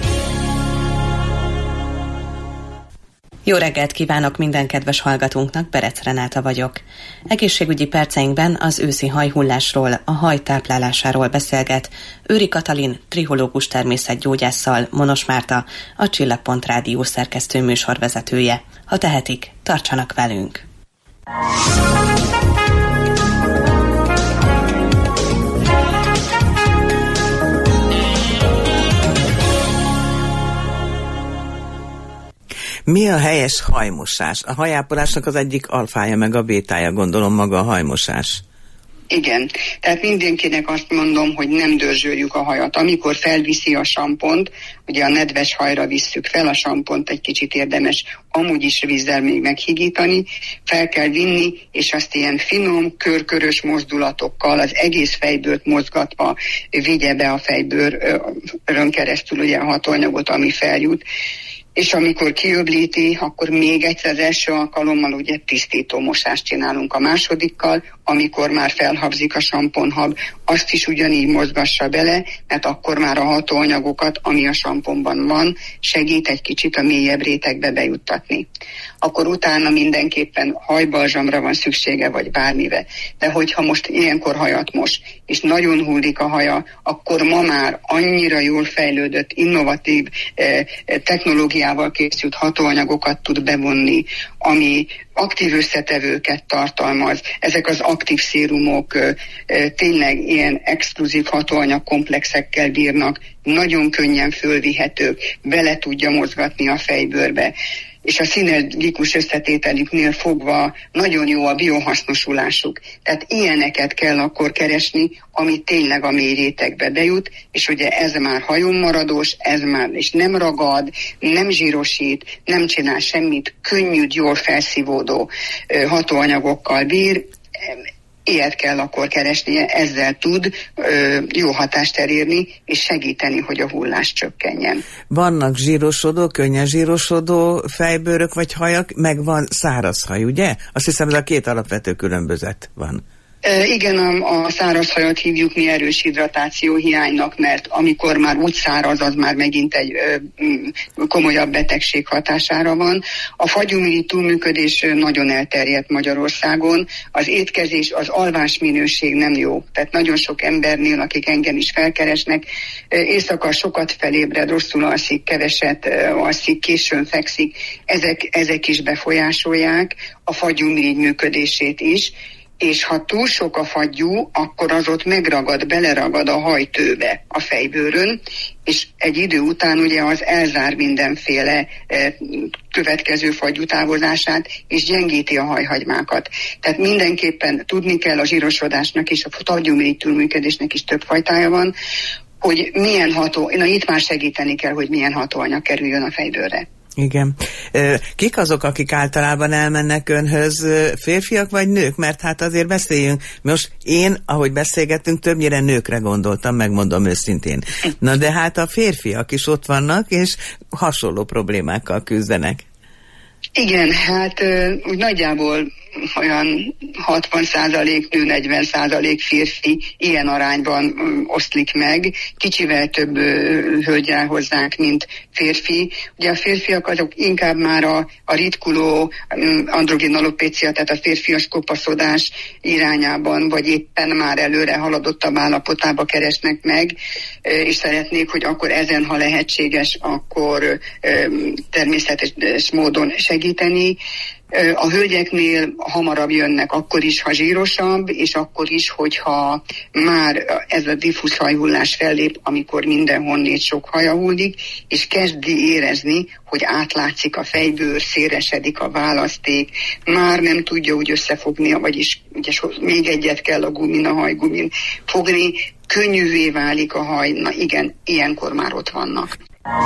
Jó reggelt kívánok minden kedves hallgatónknak, Berec Renáta vagyok. Egészségügyi perceinkben az őszi hajhullásról, a haj táplálásáról beszélget Őri Katalin, trichológus természetgyógyásszal, Monos Márta, a Csillagpont Rádió szerkesztő műsorvezetője. Ha tehetik, tartsanak velünk! Mi a helyes hajmosás? A hajápolásnak az egyik alfája meg a bétája, gondolom, maga a hajmosás. Igen, tehát mindenkinek azt mondom, hogy nem dörzsöljük a hajat. Amikor felviszi a sampont, ugye a nedves hajra visszük fel, a sampont egy kicsit érdemes amúgy is vízzel még meghigítani, fel kell vinni, és azt ilyen finom, körkörös mozdulatokkal az egész fejbőrt mozgatva vigye be a fejbőrön keresztül ugye a hatóanyagot, ami feljut. És amikor kiöblíti, akkor még egyszer az első alkalommal ugye tisztító mosást csinálunk a másodikkal, amikor már felhabzik a samponhab, azt is ugyanígy mozgassa bele, mert akkor már a hatóanyagokat, ami a samponban van, segít egy kicsit a mélyebb rétegbe bejuttatni. Akkor utána mindenképpen hajbalzsamra van szüksége, vagy bármive. De hogyha most ilyenkor hajat mos, és nagyon hullik a haja, akkor ma már annyira jól fejlődött, innovatív eh, technológiával készült hatóanyagokat tud bevonni, ami aktív összetevőket tartalmaz. Ezek az aktív szérumok ö, ö, tényleg ilyen exkluzív hatóanyagkomplexekkel bírnak, nagyon könnyen fölvihetők, bele tudja mozgatni a fejbőrbe. és a szinergikus összetételüknél fogva nagyon jó a biohasznosulásuk. Tehát ilyeneket kell akkor keresni, ami tényleg a mély rétegbe bejut, és ugye ez már hajómaradós, ez már és nem ragad, nem zsírosít, nem csinál semmit, könnyű, jól felszívódó hatóanyagokkal bír. Ilyet kell akkor keresnie, ezzel tud ö, jó hatást elérni, és segíteni, hogy a hullás csökkenjen. Vannak zsírosodó, könnyen zsírosodó fejbőrök vagy hajak, meg van száraz haj, ugye? Azt hiszem, ez a két alapvető különbözet van. E, igen, a, a száraz hajat hívjuk mi erős hidratáció hiánynak, mert amikor már úgy száraz, az már megint egy ö, komolyabb betegség hatására van. A fagyumirigy túlműködés nagyon elterjedt Magyarországon. Az étkezés, az alvás minőség nem jó. Tehát nagyon sok embernél, akik engem is felkeresnek, éjszaka sokat felébred, rosszul alszik, keveset alszik, későn fekszik. Ezek, ezek is befolyásolják a fagyumirigy működését is. És ha túl sok a fagyú, akkor az ott megragad, beleragad a hajtőbe a fejbőrön, és egy idő után ugye az elzár mindenféle e, következő fagyú távozását, és gyengíti a hajhagymákat. Tehát mindenképpen tudni kell a zsírosodásnak és a fagyumirigy túlműködésnek is több fajtája van, hogy milyen ható, na itt már segíteni kell, hogy milyen hatóanyag kerüljön a fejbőrre. Igen. Kik azok, akik általában elmennek önhöz, férfiak vagy nők? Mert hát azért beszéljünk. Most én, ahogy beszélgettünk, többnyire nőkre gondoltam, megmondom őszintén. Na de hát a férfiak is ott vannak, és hasonló problémákkal küzdenek. Igen, hát úgy nagyjából olyan hatvan százalék nő, negyven százalék férfi ilyen arányban oszlik meg. Kicsivel több hölgyel hozzánk, mint férfi. Ugye a férfiak azok inkább már a, a ritkuló androgén alopécia, tehát a férfias kopaszodás irányában, vagy éppen már előre haladottabb állapotába keresnek meg, és szeretnék, hogy akkor ezen, ha lehetséges, akkor természetes módon segíteni. A hölgyeknél hamarabb jönnek, akkor is, ha zsírosabb, és akkor is, hogyha már ez a diffusz hajhullás fellép, amikor mindenhonnét sok haja hullik, és kezdi érezni, hogy átlátszik a fejbőr, széresedik a választék, már nem tudja úgy összefogni, vagyis ugye, még egyet kell a gumin, a hajgumin fogni, könnyűvé válik a haj, na igen, ilyenkor már ott vannak.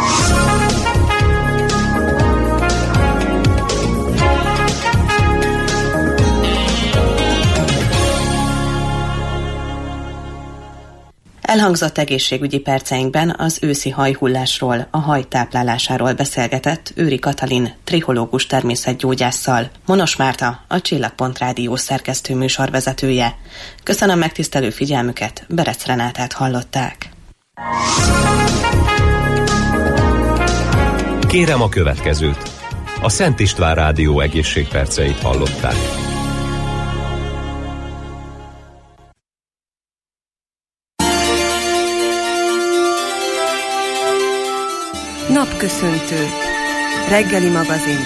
Elhangzott egészségügyi perceinkben az őszi hajhullásról, a haj táplálásáról beszélgetett Őri Katalin, trichológus természetgyógyásszal, Monos Márta, a Csillagpont Rádió szerkesztő műsorvezetője. Köszönöm megtisztelő figyelmüket, Berec Renátát hallották. Kérem a következőt. A Szent István Rádió egészségperceit hallották. Napköszöntő. Reggeli magazin.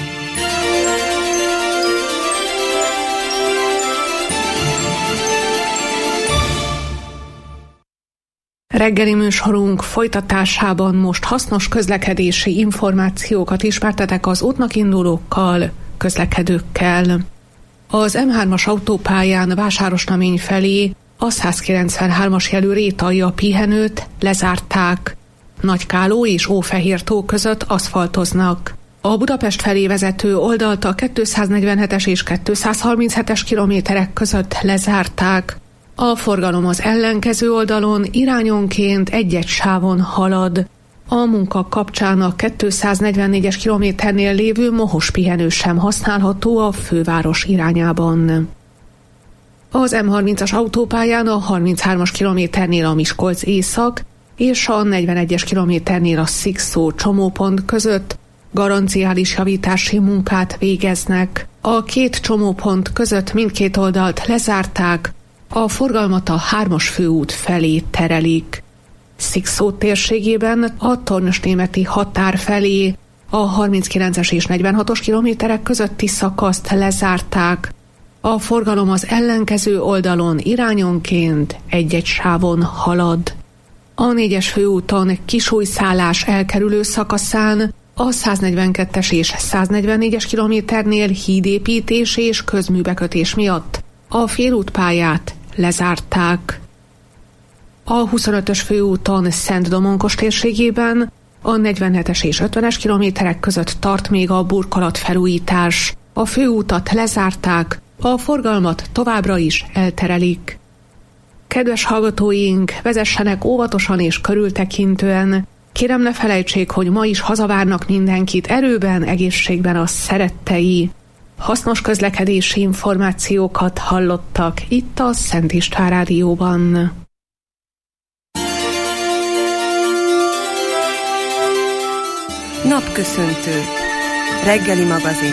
Reggeli műsorunk folytatásában most hasznos közlekedési információkat ismertetek az útnak indulókkal, közlekedőkkel. Az em hármas autópályán Vásárosnamény felé a százkilencvenhármas jelű Rétalja pihenőt lezárták. Nagykáló és Ófehértó között aszfaltoznak. A Budapest felé vezető oldalt a kétszáznegyvenhetes és kétszázharminchetes kilométerek között lezárták. A forgalom az ellenkező oldalon irányonként egy-egy sávon halad. A munka kapcsán a kétszáznegyvennégyes kilométernél lévő mohos pihenő sem használható a főváros irányában. Az em harmincas autópályán a harminchármas kilométernél a Miskolc észak és a negyvenegyes kilométernél a Szikszó csomópont között garanciális javítási munkát végeznek. A két csomópont között mindkét oldalt lezárták, a forgalmat a hármas főút felé terelik. Szikszó térségében a Tornyosnémeti határ felé a harminckilences és negyvenhatos kilométerek közötti szakaszt lezárták. A forgalom az ellenkező oldalon irányonként egy-egy sávon halad. A négyes főúton Kisújszállás elkerülő szakaszán A száznegyvenkettes és száznegyvennégyes kilométernél hídépítés és közműbekötés miatt a félútpályát lezárták. A huszonötös főúton Szent-Domonkos térségében a negyvenhetes és ötvenes kilométerek között tart még a burkolatfelújítás. A főútat lezárták, a forgalmat továbbra is elterelik. Kedves hallgatóink, vezessenek óvatosan és körültekintően. Kérem, ne felejtsék, hogy ma is hazavárnak mindenkit erőben, egészségben a szerettei. Hasznos közlekedési információkat hallottak itt a Szent István Rádióban. Napköszöntő. Reggeli magazin.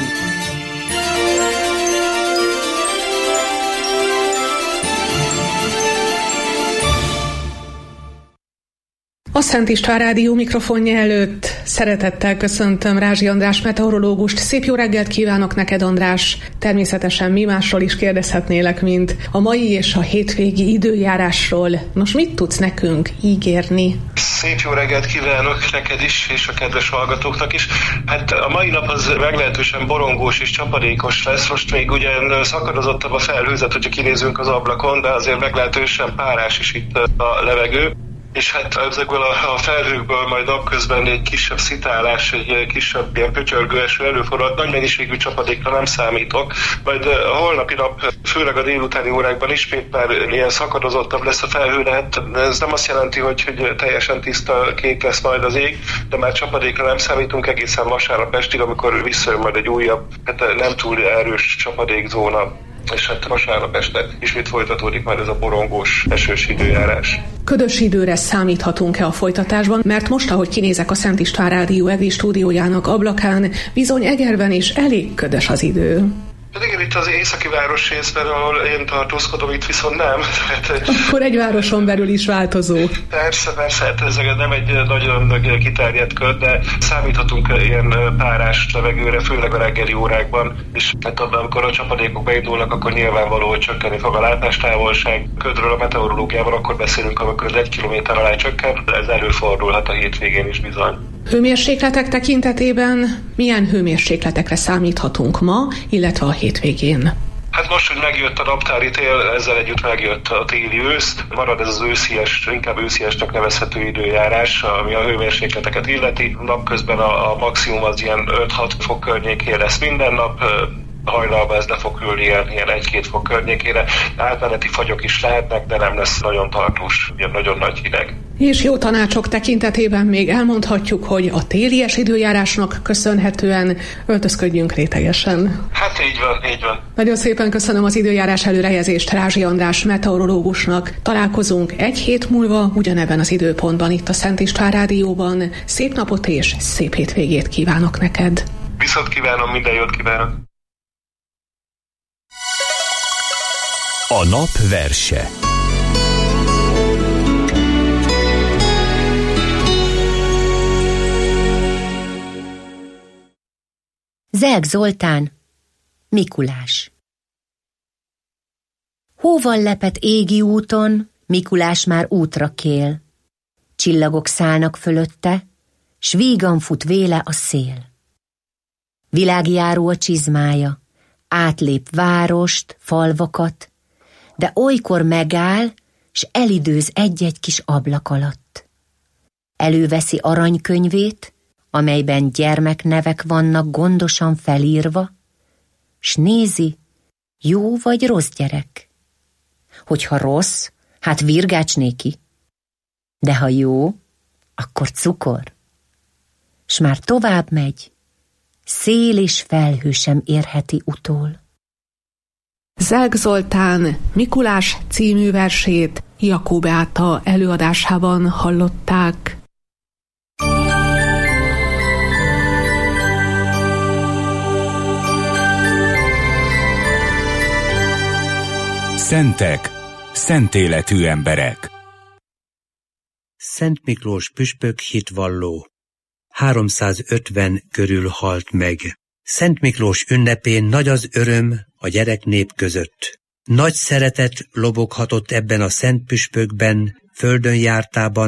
A Szent István Rádió mikrofonja előtt szeretettel köszöntöm Rázsi András meteorológust. Szép jó reggelt kívánok neked, András! Természetesen mi másról is kérdezhetnélek, mint a mai és a hétvégi időjárásról. Nos, mit tudsz nekünk ígérni? Szép jó reggelt kívánok neked is, és a kedves hallgatóknak is. Hát a mai nap az meglehetősen borongós és csapadékos lesz. Most még ugyan szakadozottabb a felhőzet, hogyha kinézünk az ablakon, de azért meglehetősen párás is itt a levegő. És hát ezekből a, a felhőkből majd napközben egy kisebb szitálás, egy kisebb ilyen pöcsörgő eső előfordulhat, nagy mennyiségű csapadékra nem számítok. Majd a holnapi nap, főleg a délutáni órákban ismét már ilyen szakadozottabb lesz a felhő, de hát ez nem azt jelenti, hogy, hogy teljesen tiszta kék lesz majd az ég, de már csapadékra nem számítunk egészen vasárnap estig, amikor visszajön majd egy újabb, hát nem túl erős csapadékzóna. És hát vasárnap este ismét folytatódik majd ez a borongós, esős időjárás. Ködös időre számíthatunk-e a folytatásban? Mert most, ahogy kinézek a Szent István Rádió egri stúdiójának ablakán, bizony Egerben is elég ködös az idő. De igen, itt az északi város részben, ahol én tartózkodom, itt viszont nem. Tehát, akkor egy városon belül is változó. Persze, persze, hát ez nem egy nagyon kiterjedt kör, de számíthatunk ilyen párás levegőre, főleg a reggeli órákban, és hát amikor a csapadékok beindulnak, akkor nyilvánvaló, hogy csökkenni fog a látástávolság. Ködről a meteorológiában akkor beszélünk, amikor az egy kilométer alá csökken, ez előfordulhat a hétvégén is bizony. Hőmérsékletek tekintetében milyen hőmérsékletekre számíthatunk ma, illetve a hétvégén? Hát most, hogy megjött a naptári tél, ezzel együtt megjött a téli ősz, marad ez az őszies, inkább ősziesnek nevezhető időjárás, ami a hőmérsékleteket illeti. Napközben a, a maximum az ilyen öt-hat fok környékén lesz minden nap, hajnalban ez le fog ülni ilyen, ilyen egy-két fok környékére. Átmeneti fagyok is lehetnek, de nem lesz nagyon tartós, ilyen nagyon nagy hideg. És jó tanácsok tekintetében még elmondhatjuk, hogy a télies időjárásnak köszönhetően öltözködjünk rétegesen. Hát így van, így van. Nagyon szépen köszönöm az időjárás előrejelzést Rázsi András meteorológusnak. Találkozunk egy hét múlva ugyanebben az időpontban itt a Szent István Rádióban. Szép napot és szép hétvégét kívánok neked. Viszont kívánom, minden jót kívánok. A nap verse. Zelk Zoltán, Mikulás. Hóval lepett égi úton, Mikulás már útra kél. Csillagok szállnak fölötte, s vígan fut véle a szél. Világjáró a csizmája, átlép várost, falvakat, de olykor megáll, s elidőz egy-egy kis ablak alatt. Előveszi aranykönyvét, amelyben gyermeknevek vannak gondosan felírva, s nézi, jó vagy rossz gyerek. Hogyha rossz, hát virgács néki, de ha jó, akkor cukor. S már tovább megy, szél és felhő sem érheti utól. Zelk Zoltán Mikulás című versét Jakó Beáta előadásában hallották. Szentek, szentéletű emberek. Szent Miklós püspök hitvalló. háromszázötven körül halt meg. Szent Miklós ünnepén nagy az öröm a gyereknép között. Nagy szeretet loboghatott ebben a szent püspökben, földön jártában,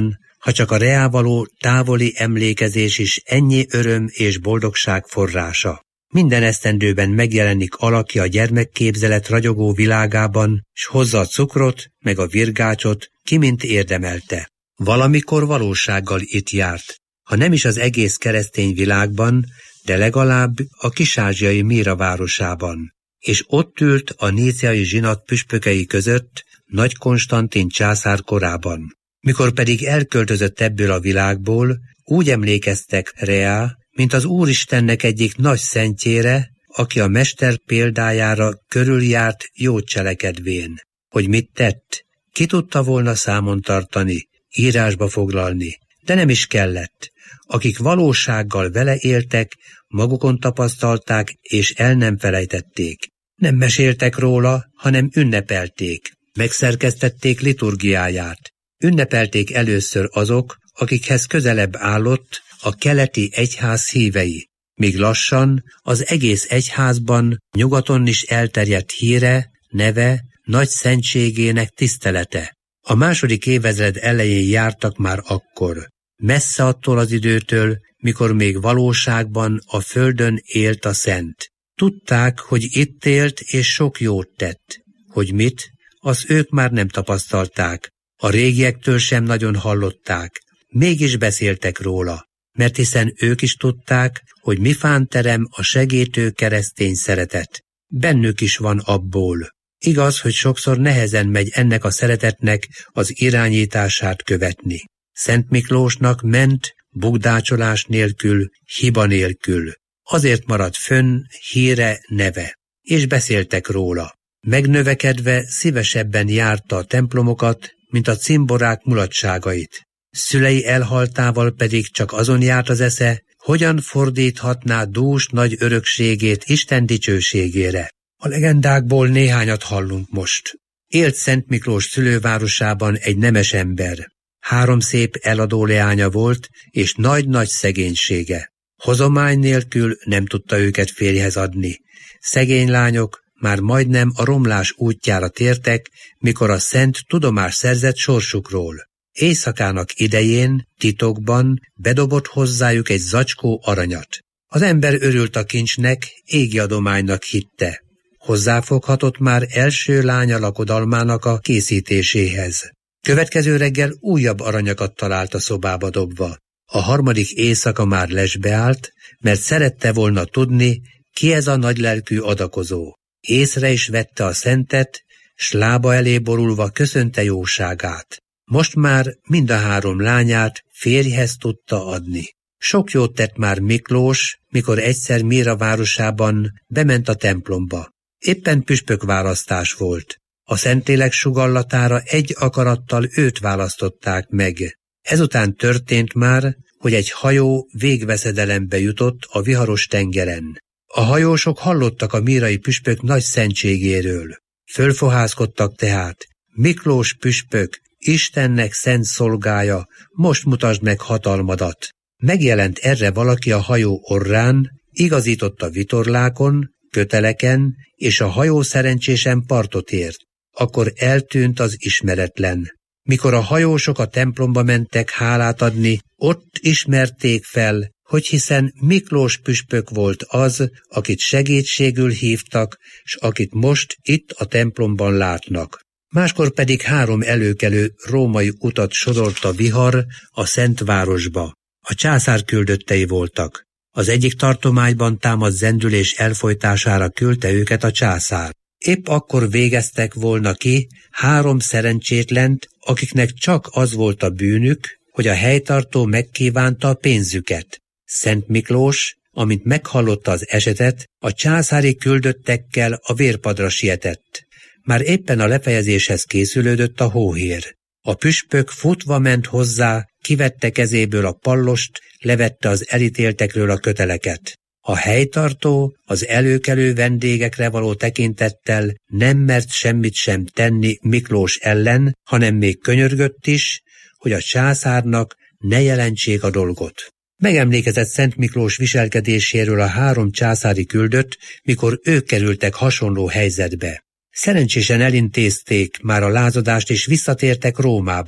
ha csak a reá való távoli emlékezés is ennyi öröm és boldogság forrása. Minden esztendőben megjelenik alakja a gyermekképzelet ragyogó világában, s hozza a cukrot, meg a virgácsot, ki mint érdemelte. Valamikor valósággal itt járt, ha nem is az egész keresztény világban, de legalább a kis-ázsiai Míra városában, és ott ült a níciai zsinat püspökei között Nagy Konstantin császár korában. Mikor pedig elköltözött ebből a világból, úgy emlékeztek reá, mint az Úristennek egyik nagy szentjére, aki a mester példájára körüljárt jó cselekedvén. Hogy mit tett? Ki tudta volna számon tartani, írásba foglalni, de nem is kellett. Akik valósággal vele éltek, magukon tapasztalták és el nem felejtették. Nem meséltek róla, hanem ünnepelték, megszerkesztették liturgiáját. Ünnepelték először azok, akikhez közelebb állott a keleti egyház hívei, míg lassan az egész egyházban nyugaton is elterjedt híre, neve, nagy szentségének tisztelete. A második évezred elején jártak már akkor, messze attól az időtől, mikor még valóságban a földön élt a szent. Tudták, hogy itt élt és sok jót tett. Hogy mit, az ők már nem tapasztalták, a régiektől sem nagyon hallották, mégis beszéltek róla, mert hiszen ők is tudták, hogy mifán terem a segítő keresztény szeretet. Bennük is van abból. Igaz, hogy sokszor nehezen megy ennek a szeretetnek az irányítását követni. Szent Miklósnak ment bugdácsolás nélkül, hiba nélkül. Azért maradt fönn híre, neve, és beszéltek róla. Megnövekedve szívesebben járta a templomokat, mint a cimborák mulatságait. Szülei elhaltával pedig csak azon járt az esze, hogyan fordíthatná dús nagy örökségét Isten dicsőségére. A legendákból néhányat hallunk most. Élt Szent Miklós szülővárosában egy nemes ember. Három szép eladó leánya volt, és nagy-nagy szegénysége. Hozomány nélkül nem tudta őket férjhez adni. Szegény lányok már majdnem a romlás útjára tértek, mikor a szent tudomást szerzett sorsukról. Éjszakának idején, titokban bedobott hozzájuk egy zacskó aranyat. Az ember örült a kincsnek, égi adománynak hitte. Hozzáfoghatott már első lánya lakodalmának a készítéséhez. Következő reggel újabb aranyakat talált a szobába dobva. A harmadik éjszaka már lesbe állt, mert szerette volna tudni, ki ez a nagylelkű adakozó. Észre is vette a szentet, s lába elé borulva köszönte jóságát. Most már mind a három lányát férjhez tudta adni. Sok jót tett már Miklós, mikor egyszer Míra városában bement a templomba. Éppen püspökválasztás volt. A Szentlélek sugallatára egy akarattal őt választották meg. Ezután történt már, hogy egy hajó végveszedelembe jutott a viharos tengeren. A hajósok hallottak a mírai püspök nagy szentségéről. Fölfohászkodtak tehát: Miklós püspök, Istennek szent szolgája, most mutasd meg hatalmadat. Megjelent erre valaki a hajó orrán, igazította vitorlákon, köteleken, és a hajó szerencsésen partot ért. Akkor eltűnt az ismeretlen. Mikor a hajósok a templomba mentek hálát adni, ott ismerték fel, hogy hiszen Miklós püspök volt az, akit segítségül hívtak, s akit most itt a templomban látnak. Máskor pedig három előkelő római utat sorolt a vihar a Szentvárosba. A császár küldöttei voltak. Az egyik tartományban támadt zendülés elfojtására küldte őket a császár. Épp akkor végeztek volna ki három szerencsétlent, akiknek csak az volt a bűnük, hogy a helytartó megkívánta a pénzüket. Szent Miklós, amint meghallotta az esetet, a császári küldöttekkel a vérpadra sietett. Már éppen a lefejezéshez készülődött a hóhér. A püspök futva ment hozzá, kivette kezéből a pallost, levette az elítéltekről a köteleket. A helytartó az előkelő vendégekre való tekintettel nem mert semmit sem tenni Miklós ellen, hanem még könyörgött is, hogy a császárnak ne jelentsék a dolgot. Megemlékezett Szent Miklós viselkedéséről a három császári küldött, mikor ők kerültek hasonló helyzetbe. Szerencsésen elintézték már a lázadást és visszatértek Rómába.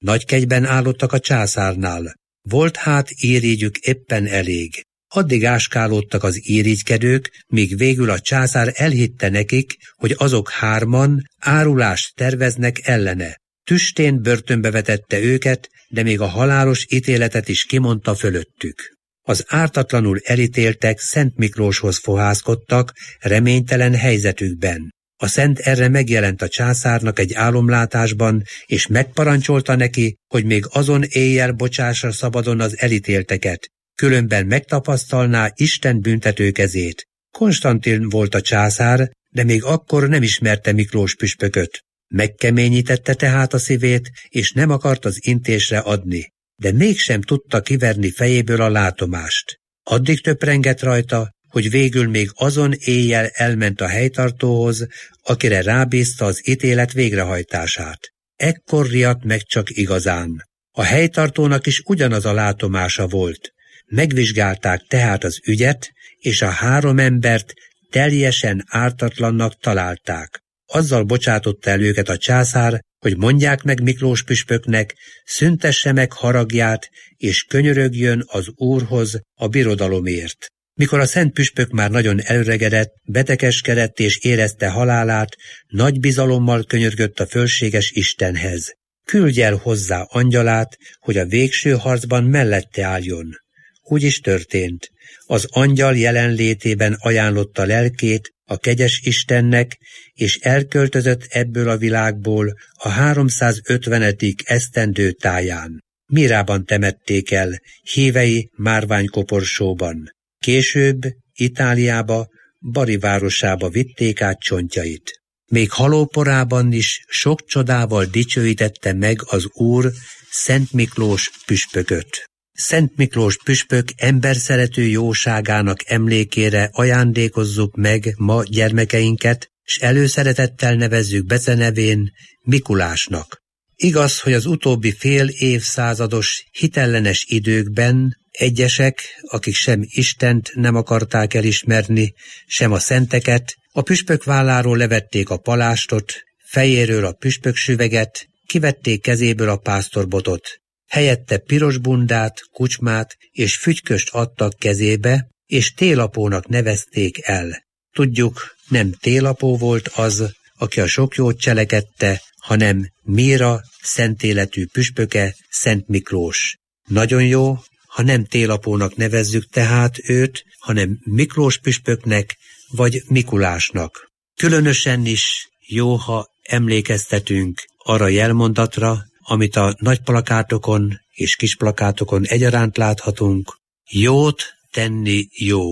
Nagy kegyben állottak a császárnál. Volt hát irigyük éppen elég. Addig áskálódtak az irigykedők, míg végül a császár elhitte nekik, hogy azok hárman árulást terveznek ellene. Tüstén börtönbe vetette őket, de még a halálos ítéletet is kimondta fölöttük. Az ártatlanul elítéltek Szent Miklóshoz fohászkodtak reménytelen helyzetükben. A szent erre megjelent a császárnak egy álomlátásban, és megparancsolta neki, hogy még azon éjjel bocsássa szabadon az elítélteket, különben megtapasztalná Isten büntető kezét. Konstantin volt a császár, de még akkor nem ismerte Miklós püspököt. Megkeményítette tehát a szívét, és nem akart az intésre adni, de mégsem tudta kiverni fejéből a látomást. Addig töprengett rajta, hogy végül még azon éjjel elment a helytartóhoz, akire rábízta az ítélet végrehajtását. Ekkor riadt meg csak igazán. A helytartónak is ugyanaz a látomása volt. Megvizsgálták tehát az ügyet, és a három embert teljesen ártatlannak találták. Azzal bocsátotta el őket a császár, hogy mondják meg Miklós püspöknek, szüntesse meg haragját, és könyörögjön az Úrhoz a birodalomért. Mikor a szent püspök már nagyon elöregedett, betegeskedett és érezte halálát, nagy bizalommal könyörgött a fölséges Istenhez. Küldj el hozzá angyalát, hogy a végső harcban mellette álljon. Úgy is történt. Az angyal jelenlétében ajánlotta lelkét a kegyes Istennek, és elköltözött ebből a világból a háromszázötvenedik esztendő táján. Mírában temették el, hívei márványkoporsóban. Később Itáliába, Bari városába vitték át csontjait. Még halóporában is sok csodával dicsőítette meg az Úr Szent Miklós püspököt. Szent Miklós püspök emberszerető jóságának emlékére ajándékozzuk meg ma gyermekeinket, s előszeretettel nevezzük becenevén Mikulásnak. Igaz, hogy az utóbbi fél évszázados hitellenes időkben egyesek, akik sem Istent nem akarták elismerni, sem a szenteket, a püspök válláról levették a palástot, fejéről a püspöksüveget, kivették kezéből a pásztorbotot. Helyette piros bundát, kucsmát és fügyköst adtak kezébe, és télapónak nevezték el. Tudjuk, nem télapó volt az, aki a sok jót cselekedte, hanem Míra szentéletű püspöke, Szent Miklós. Nagyon jó, ha nem télapónak nevezzük tehát őt, hanem Miklós püspöknek vagy Mikulásnak. Különösen is jó, ha emlékeztetünk arra jelmondatra, amit a nagy plakátokon és kis plakátokon egyaránt láthatunk. Jót tenni jó.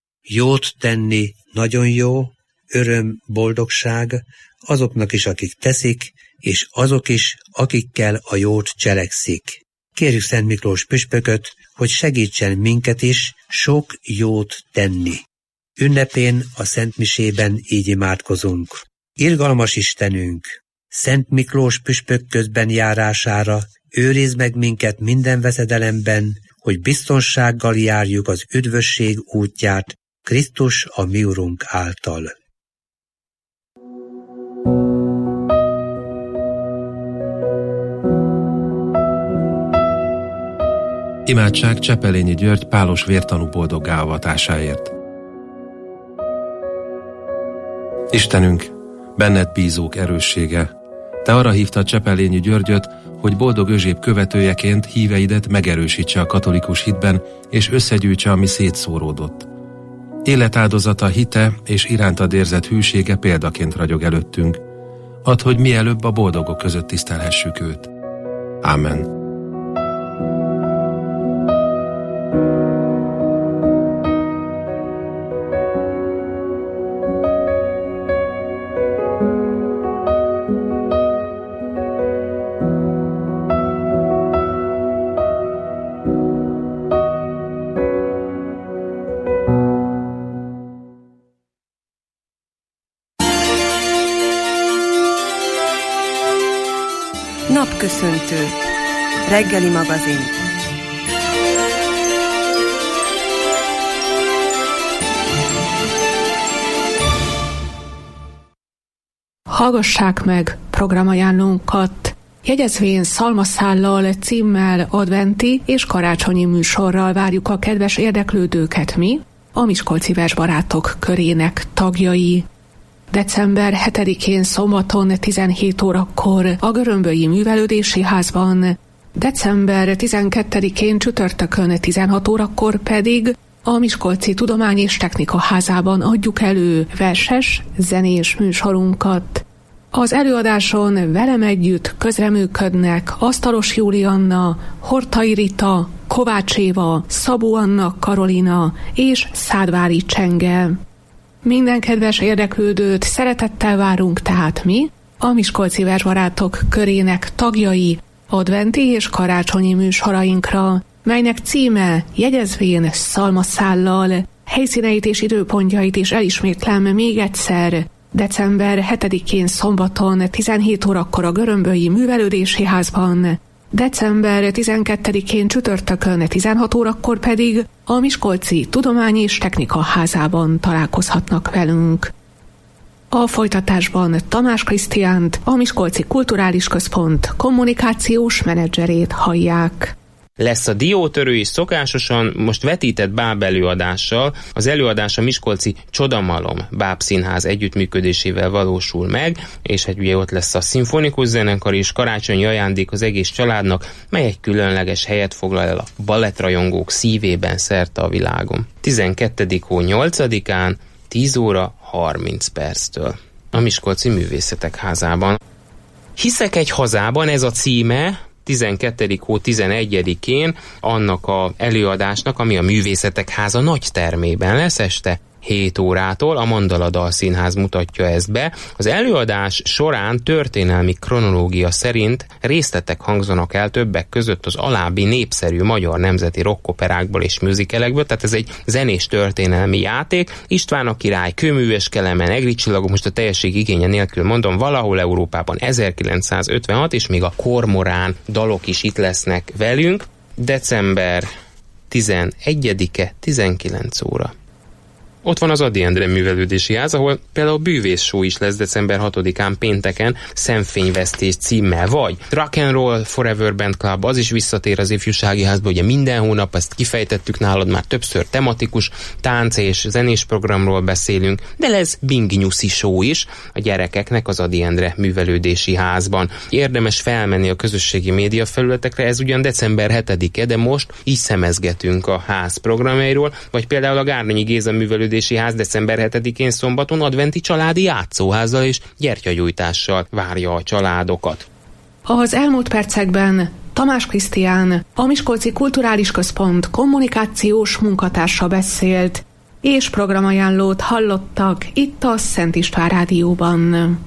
Jót tenni nagyon jó, öröm, boldogság azoknak is, akik teszik, és azok is, akikkel a jót cselekszik. Kérjük Szent Miklós püspököt, hogy segítsen minket is sok jót tenni. Ünnepén a Szent Misében így imádkozunk. Irgalmas Istenünk, Szent Miklós püspök közben járására őrizd meg minket minden veszedelemben, hogy biztonsággal járjuk az üdvösség útját Krisztus a mi Urunk által. Imádság Csepelényi György pálos vértanú boldoggá avatásáért. Istenünk, benned bízók erőssége, te arra hívtad Csepelényi Györgyöt, hogy boldog Özséb követőjeként híveidet megerősítse a katolikus hitben, és összegyűjtse, ami szétszóródott. Életáldozata, hite és irántad érzett hűsége példaként ragyog előttünk. Add, hogy mielőbb a boldogok között tisztelhessük őt. Ámen. Napköszöntő. Reggeli magazin. Hallgassák meg programajánlónkat. Jegyezvén Szalmaszállal címmel adventi és karácsonyi műsorral várjuk a kedves érdeklődőket mi, a Miskolci Versbarátok körének tagjai. december hetedikén szombaton tizenhét órakor a Görömbölyi Művelődési Házban, december tizenkettedikén csütörtökön tizenhat órakor pedig a Miskolci Tudomány és Technika Házában adjuk elő verses, zenés műsorunkat. Az előadáson velem együtt közreműködnek Asztalos Julianna, Hortai Rita, Kovács Éva, Szabó Anna Karolina és Szádvári Csenge. Minden kedves érdeklődőt szeretettel várunk tehát mi, a Miskolci Versbarátok körének tagjai adventi és karácsonyi műsorainkra, melynek címe jegyezvén Szalmaszállal. Helyszíneit és időpontjait is elismétlem még egyszer. december hetedikén szombaton tizenhét órakor a Görömbölyi Művelődési Házban, december tizenkettedikén csütörtökön tizenhat órakor pedig a Miskolci Tudomány és Technika Házában találkozhatnak velünk. A folytatásban Tamás Krisztiánt, a Miskolci Kulturális Központ kommunikációs menedzserét hallják. Lesz a diótörő is szokásosan, most vetített báb előadással. Az előadás a Miskolci Csodamalom bábszínház együttműködésével valósul meg, és hát ugye ott lesz a szimfonikus zenekar is, karácsonyi ajándék az egész családnak, mely egy különleges helyet foglal el a balettrajongók szívében szerte a világon. tizenkettedik hó nyolcadikán tíz óra harminc perctől a Miskolci Művészetek Házában. Hiszek egy hazában, ez a címe, tizenkettedik hó tizenegyedikén annak a előadásnak, ami a Művészetek Háza nagy termében lesz este hét órától, a Mandala Dalszínház mutatja ezt be. Az előadás során történelmi kronológia szerint részletek hangzanak el többek között az alábbi népszerű magyar nemzeti rockoperákból és musicalekből, tehát ez egy zenés történelmi játék. István a király, Kőműves Kelemen, Egri csillagok, most a teljesség igénye nélkül mondom, valahol Európában ezerkilencszázötvenhat, és még a kormorán dalok is itt lesznek velünk. december tizenegyedike tizenkilenc óra. Ott van az Ady Endre Művelődési Ház, ahol például a bűvész show is lesz december hatodikán pénteken Szemfényvesztés címmel, vagy Rock and Roll Forever Band Club, az is visszatér az ifjúsági házba, ugye minden hónap, ezt kifejtettük nálad már többször, tematikus tánc és zenés programról beszélünk, de lesz Bing Nyuszi show is a gyerekeknek az Ady Endre Művelődési Házban. Érdemes felmenni a közösségi média felületekre, ez ugyan december hetedike, de most így szemezgetünk a ház programjairól, vagy például a Gárnonyi Géza Művelődési Ház december hetedikén szombaton adventi családi játszóházzal és gyertyagyújtással várja a családokat. Az elmúlt percekben Tamás Krisztián, a Miskolci Kulturális Központ kommunikációs munkatársa beszélt, és programajánlót hallottak itt a Szent István Rádióban.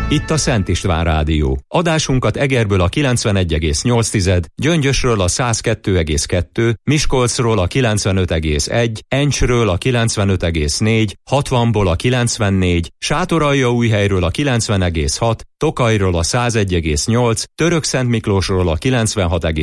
Itt a Szent István Rádió. Adásunkat Egerből a kilencvenegy egész nyolc, Gyöngyösről a száz kettő egész kettő, Miskolcról a kilencvenöt egész egy, Encsről a kilencvenöt egész négy, hatvanból a kilencvennégy, Sátoraljaújhelyről a kilencven egész hat, Tokajról a száz egy egész nyolc, Törökszentmiklósról a kilencvenhat egész